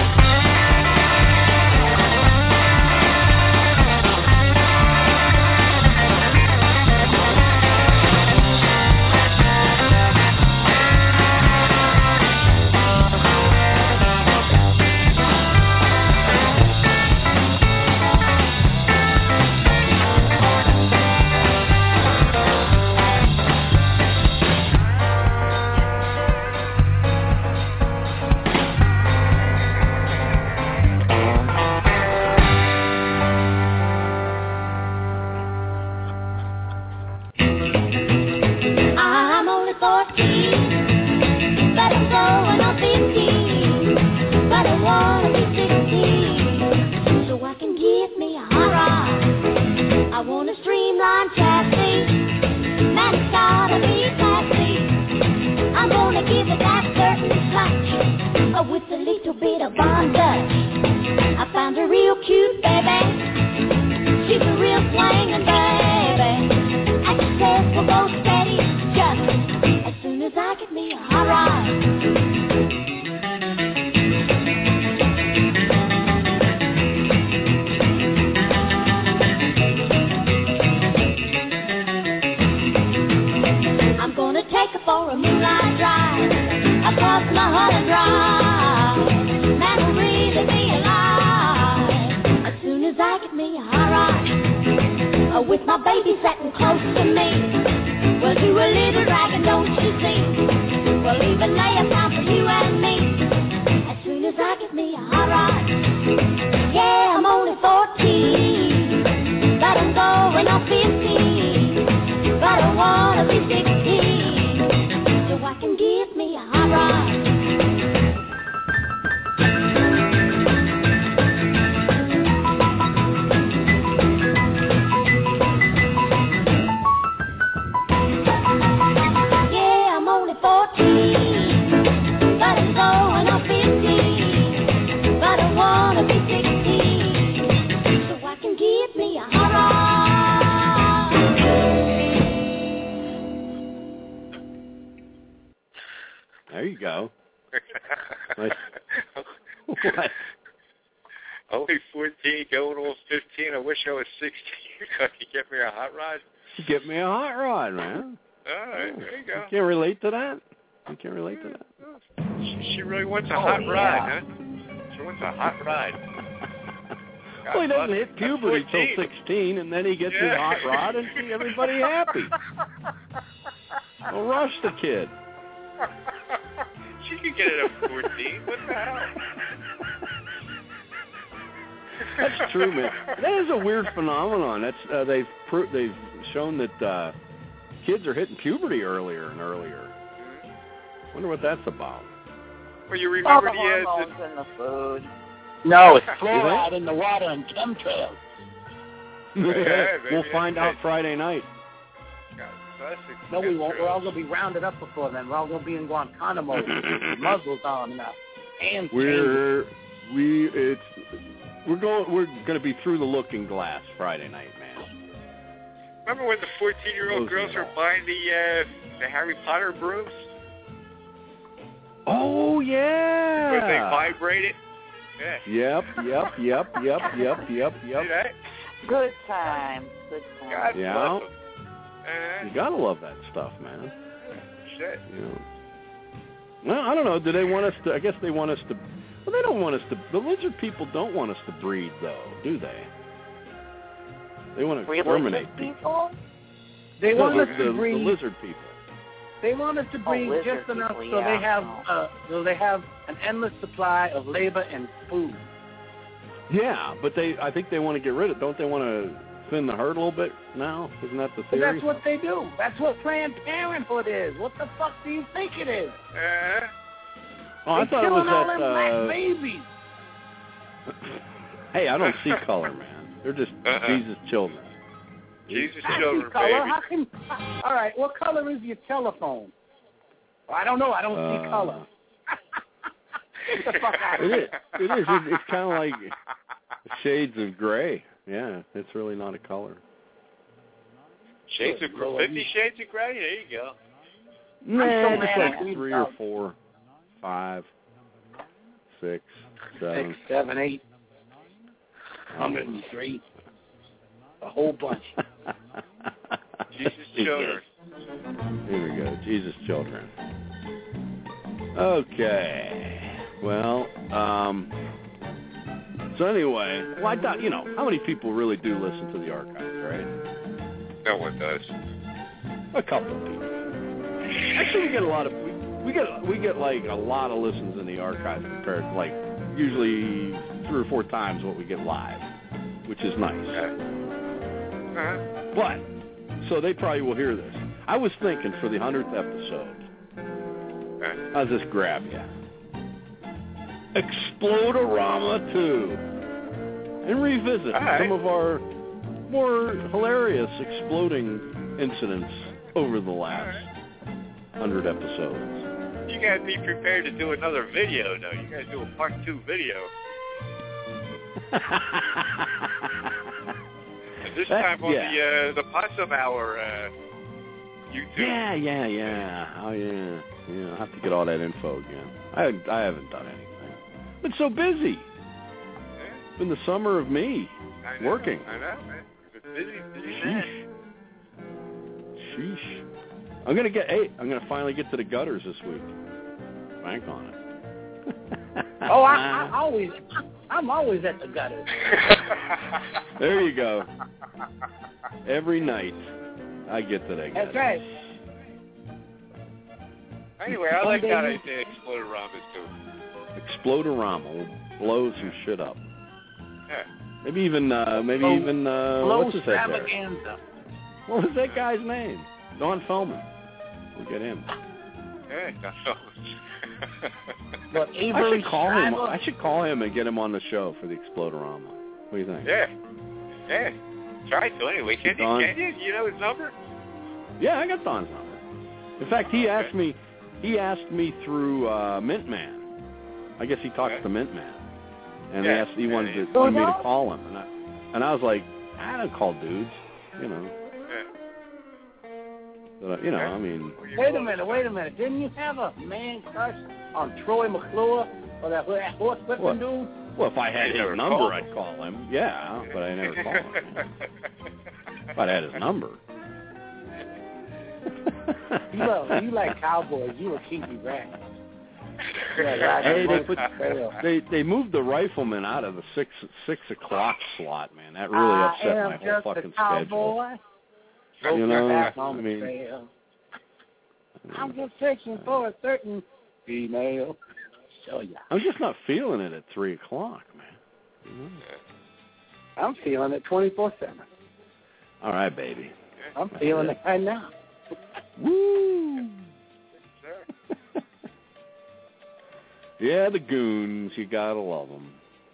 There you go. Nice. What? Only fourteen, going on fifteen. I wish I was sixteen so I could get me a hot rod. Get me a hot rod, man. All right, there you go. You can't relate to that? You can't relate to that? She, she really wants a oh, hot yeah. ride, huh? She wants a hot ride. Well, he doesn't hit puberty till sixteen, and then he gets yeah. his hot rod and see everybody happy. Well, rush the kid. She could get it at fourteen. What the hell? That's true, man. That is a weird phenomenon. That's uh, they've pro- they've shown that uh, kids are hitting puberty earlier and earlier. Wonder what that's about. Well, you remember All the he has hormones in the food. No, it's fluoride in the water and chemtrails. Yeah, we'll find out Friday night. No, we won't. We're all going to be rounded up before then. We're all going to be in Guantanamo with muzzles on and hands. We're we it's we're going we're going to be through the looking glass Friday night, man. Remember when the fourteen-year-old girls were buying the uh, the Harry Potter brooms? Oh yeah. Where they vibrated. Yeah. Yep, yep, yep, yep, yep, yep, yep. See that? Good times. Good times. God yeah. bless them. Uh, You gotta love that stuff, man. Shit. You know. Well, I don't know. Do they want us to? I guess they want us to. Well, they don't want us to. The lizard people don't want us to breed, though, do they? They want to exterminate people. They No, want the, us to the, breed. the lizard people. They want us to breed lizard just enough people, so yeah. they have uh, so they have an endless supply of labor and food. Yeah, but they I think they want to get rid of. Don't they want to thin the herd a little bit now? Isn't that the But theory? that's what they do. That's what Planned Parenthood is. What the fuck do you think it is? Uh, oh, I They're thought it was killing all that. them black Uh, babies. hey, I don't see color, man. They're just Uh-uh. Jesus children. Jesus I see children, color. baby. How can? All right, what color is your telephone? Well, I don't know. I don't see Uh, color. Get the fuck out of It here. is. It is. It's, it's kind of like shades of gray. Yeah, it's really not a color. Shades of gray. Fifty Shades of Gray. There you go. Nah, so just mad like at you, three dog. or four, five, six, seven. Six, seven, eight, hundred and three. A whole bunch. Jesus children. Here we go. Jesus children. Okay. Well, um, so anyway, well, I thought, you know, how many people really do listen to the archives, right? No one does. A couple of people. Actually, we get a lot of, we, we get, we get like a lot of listens in the archives compared to like usually three or four times what we get live, which is nice. Uh-huh. But, so they probably will hear this. I was thinking for the hundredth episode, how's this grab you? Explodorama two. And revisit All right. some of our more hilarious exploding incidents over the last hundred episodes. You gotta be prepared to do another video, though. You gotta do a part two video. And this That- time on yeah. the uh, the Possum Hour uh, YouTube. Yeah, yeah, yeah. Oh, yeah. Yeah, I'll have to get all that info again. I, I haven't done anything. Been so busy. Been the summer of me. I know, Working. I know, man. It's busy, busy man. Sheesh. Sheesh. I'm gonna get. Hey, I'm gonna finally get to the gutters this week. Bank on it. Oh, I, I always, I'm always at the gutters. There you go. Every night, I get to that. That's right. Anyway, I One like day that you- idea. Explodorama too. Explodorama will blow some shit up. Yeah. Maybe even, uh, maybe Blow- even, uh, Blow what's his head there? extravaganza. What was that guy's name? Don Feldman. We'll get him. Yeah, that's But I Avery should call him. Schreiber- I should call him and get him on the show for the Explodorama. What do you think? Yeah. Yeah. Try to anyway. Can you, Don? can you? You know his number? Yeah, I got Don's number. In fact, he asked me. He asked me through uh, Mintman. I guess he talks Okay. to Mintman, and Yeah. he asked. He wanted Yeah, to yeah. wanted me to call him, and I and I was like, I don't call dudes, you know. Yeah. But, you know, I mean. Wait a minute, wait a minute. Didn't you have a man crush on Troy McClure or that horse whipping What? dude? Well, if I had You his never number, called I'd call him. Yeah, but I never called him. If I had his number. You, love, you like cowboys. You a kinky rat. Yeah, Hey, they right. put they they moved the rifleman out of the six six o'clock slot, man. That really I upset am my whole just fucking a cowboy. schedule. You know, Back I on the mean, trail. I'm just searching for a certain female. Show ya. I'm just not feeling it at three o'clock, man. You know? I'm feeling it twenty-four seven. All right, baby. I'm feeling it right now. Woo! Yeah, the goons. You gotta love them.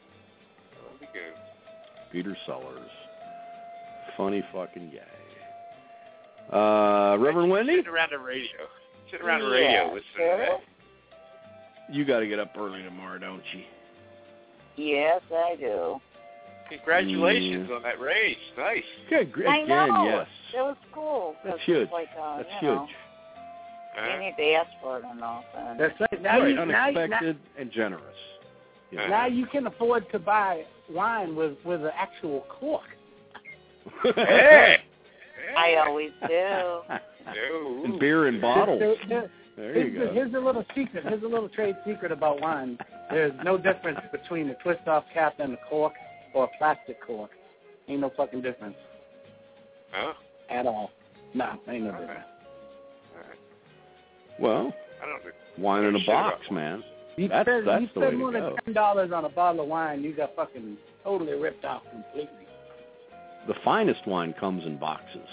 Peter Sellers, funny fucking guy. Uh, Reverend Wendy, Sitting around the radio. Sitting around the radio Yeah, listening sure. to that. you got to get up early tomorrow, don't you? Yes, I do. Congratulations Yeah. on that raise. Nice. Good. Again, I know. yes. It was cool. 'cause That's it's huge. Like, uh, That's you huge. know, you need to ask for it and all that. That's right. Now, Right, you, now, you- unexpected and generous. now, Yeah. now you can afford to buy wine with, with an actual cork. Hey! I always do. And beer in bottles. There- there- There here's, you the, go. here's a little secret. Here's a little trade secret about wine. There's no difference between the twist-off cap and the cork or a plastic cork. Ain't no fucking difference Huh? at all. No, ain't no difference. Well, I don't know. wine in a Shit box, about man. You That's spend, that's you the way spend to more than go. ten dollars on a bottle of wine, you got fucking totally ripped off completely. The finest wine comes in boxes.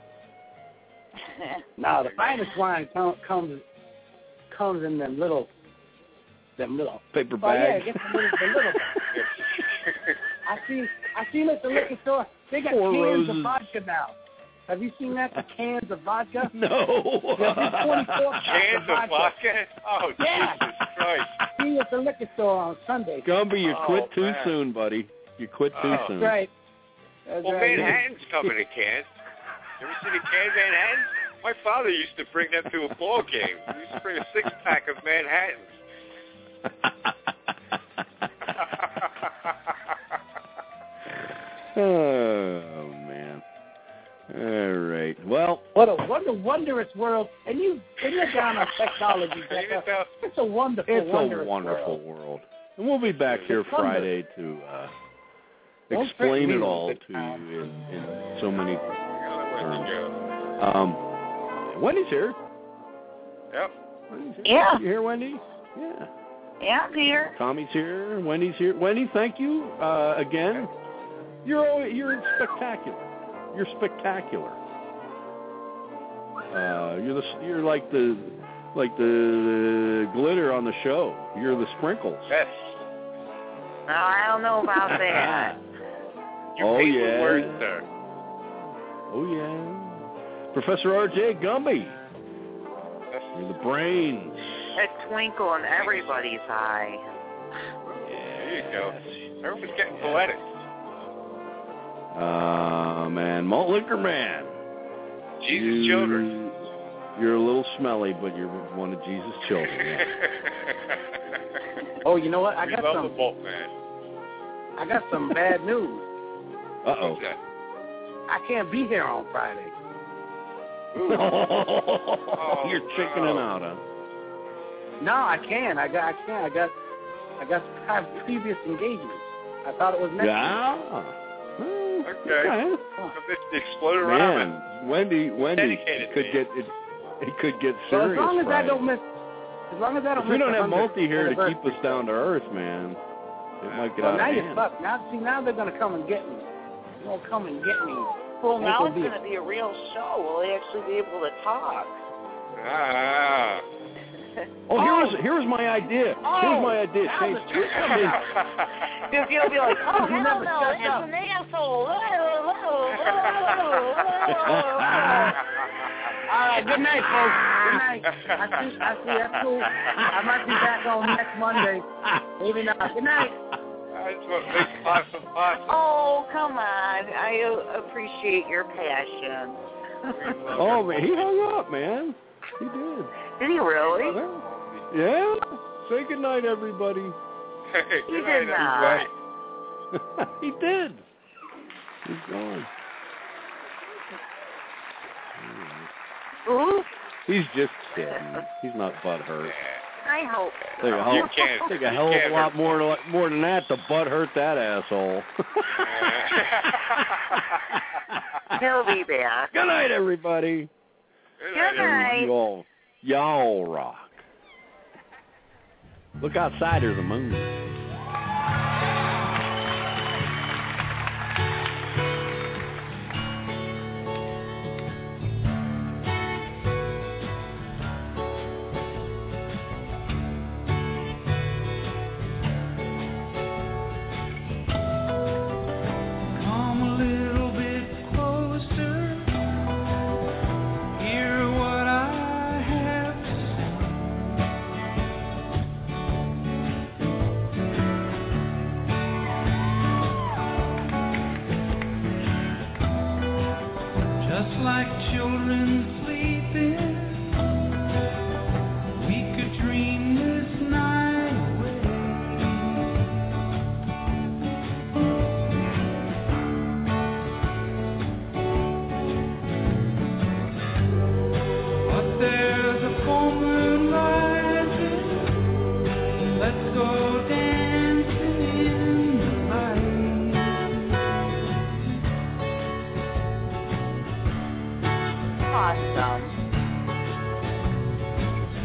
No, the finest wine com- comes comes in them little them little paper oh, yeah, bags. get the little, the little. I see I seen at the liquor store they got Four cans roses. of vodka now. Have you seen that? The cans of vodka? No. There's twenty-four Cans of vodka? Oh, yeah. Jesus Christ. See you at the liquor store on Sunday. Gumby, you Oh, quit too man. soon, buddy. You quit too Oh. soon. That's right. That's Well, right. Manhattan's coming in cans. You ever see the can Manhattan? My father used to bring them to a ball game. He used to bring a six-pack of Manhattans. Oh, man. All right. Well, What a what a wondrous world. And you and you're down on technology, Becca. It's a wonderful, it's wondrous a wonderful world. world. And we'll be back here It's wonderful. Friday to uh, Don't explain trick it me all with to the you time. in, in so many terms. Um, Wendy's here. Yep. Wendy's here. Yeah. You here, Wendy? Yeah. Yeah, I'm here. Tommy's here. Wendy's here. Wendy, thank you uh, again. You're always, you're spectacular. You're spectacular. Uh, you're the you're like the like the glitter on the show. You're the sprinkles. Yes. No, I don't know about that. You Oh, paid yeah. with words, sir. Oh yeah. Professor R J Gumby. You're the brains. A twinkle in everybody's eye. There you go. Everyone's getting poetic. Uh, man, Malt Liquor Man. Jesus you, children. You're a little smelly, but you're one of Jesus' children. Oh, you know what? I we got love some the Bolt Man. I got some bad news. Uh-oh. What's that? I can't be here on Friday. Oh, you're chickening no. out, huh? No, I can't. I got I can't. I got I got five previous engagements. I thought it was next Yeah. week. Okay. Okay. So this exploded ramen. Man, Wendy, Wendy, Dedicated it could man. get it, it could get So serious. as long as I Friday. don't miss as long as I don't if we miss don't the have hundredth Multi here to keep anniversary. us down to earth, man, it might get Well, out now of you're hand. fucked. Now see now they're gonna come and get me. They're gonna come and get me. Well, Make now it it's be a- going to be a real show. We'll actually be able to talk. Ah. Oh, here's here's my idea. Here's my idea. now Change. the- You come in. Because you'll be like, oh, You hell never no, shut it's up. an asshole. Whoa, whoa, whoa, whoa, All right, good night, folks. Good night. I see, I see, that's cool. I might be back on next Monday. Maybe not. Good night. That's what makes awesome awesome. Oh, come on. I uh, appreciate your passion. Oh man, he hung up, man. He did. Did he really? Yeah. Say good night, everybody. Hey, He good did night, not. everybody. He did. He's gone. Ooh, He's just kidding. He's not butthurt. I hope so. Think a hell, You can't- think a you hell of can't a lot hurt- more to, more than that to butt hurt that asshole. He'll be back. Good night, everybody. Good night. Y'all, y'all rock. Look outside, there's a moon. Come a little bit closer. Hear what I have to say. Just like children sleeping, we could dream this night away. But there's a full moon rising. Let's go dancing in the light. Awesome.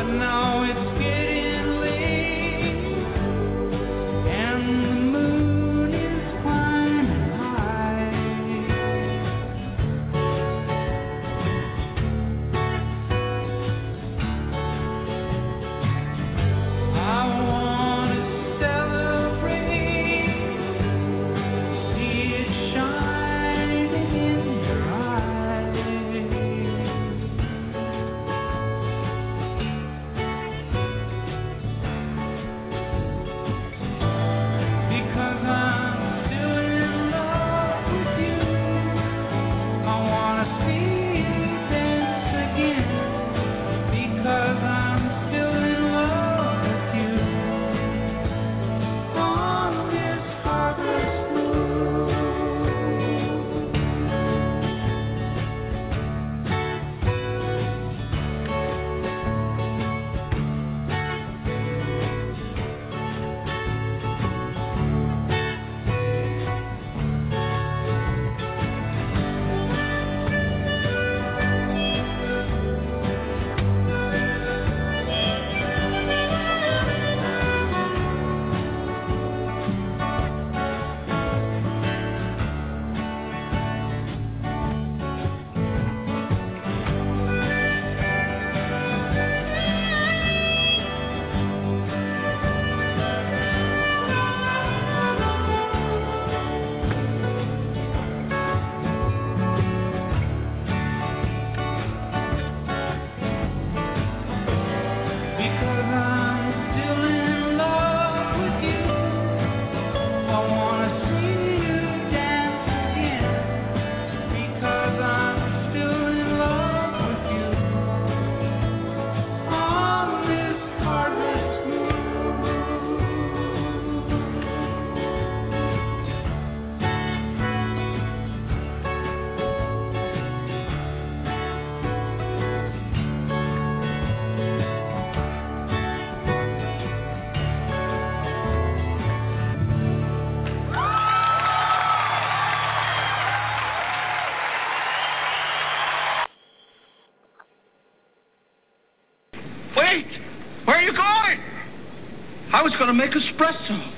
Wait! Where are you going? I was going to make espresso.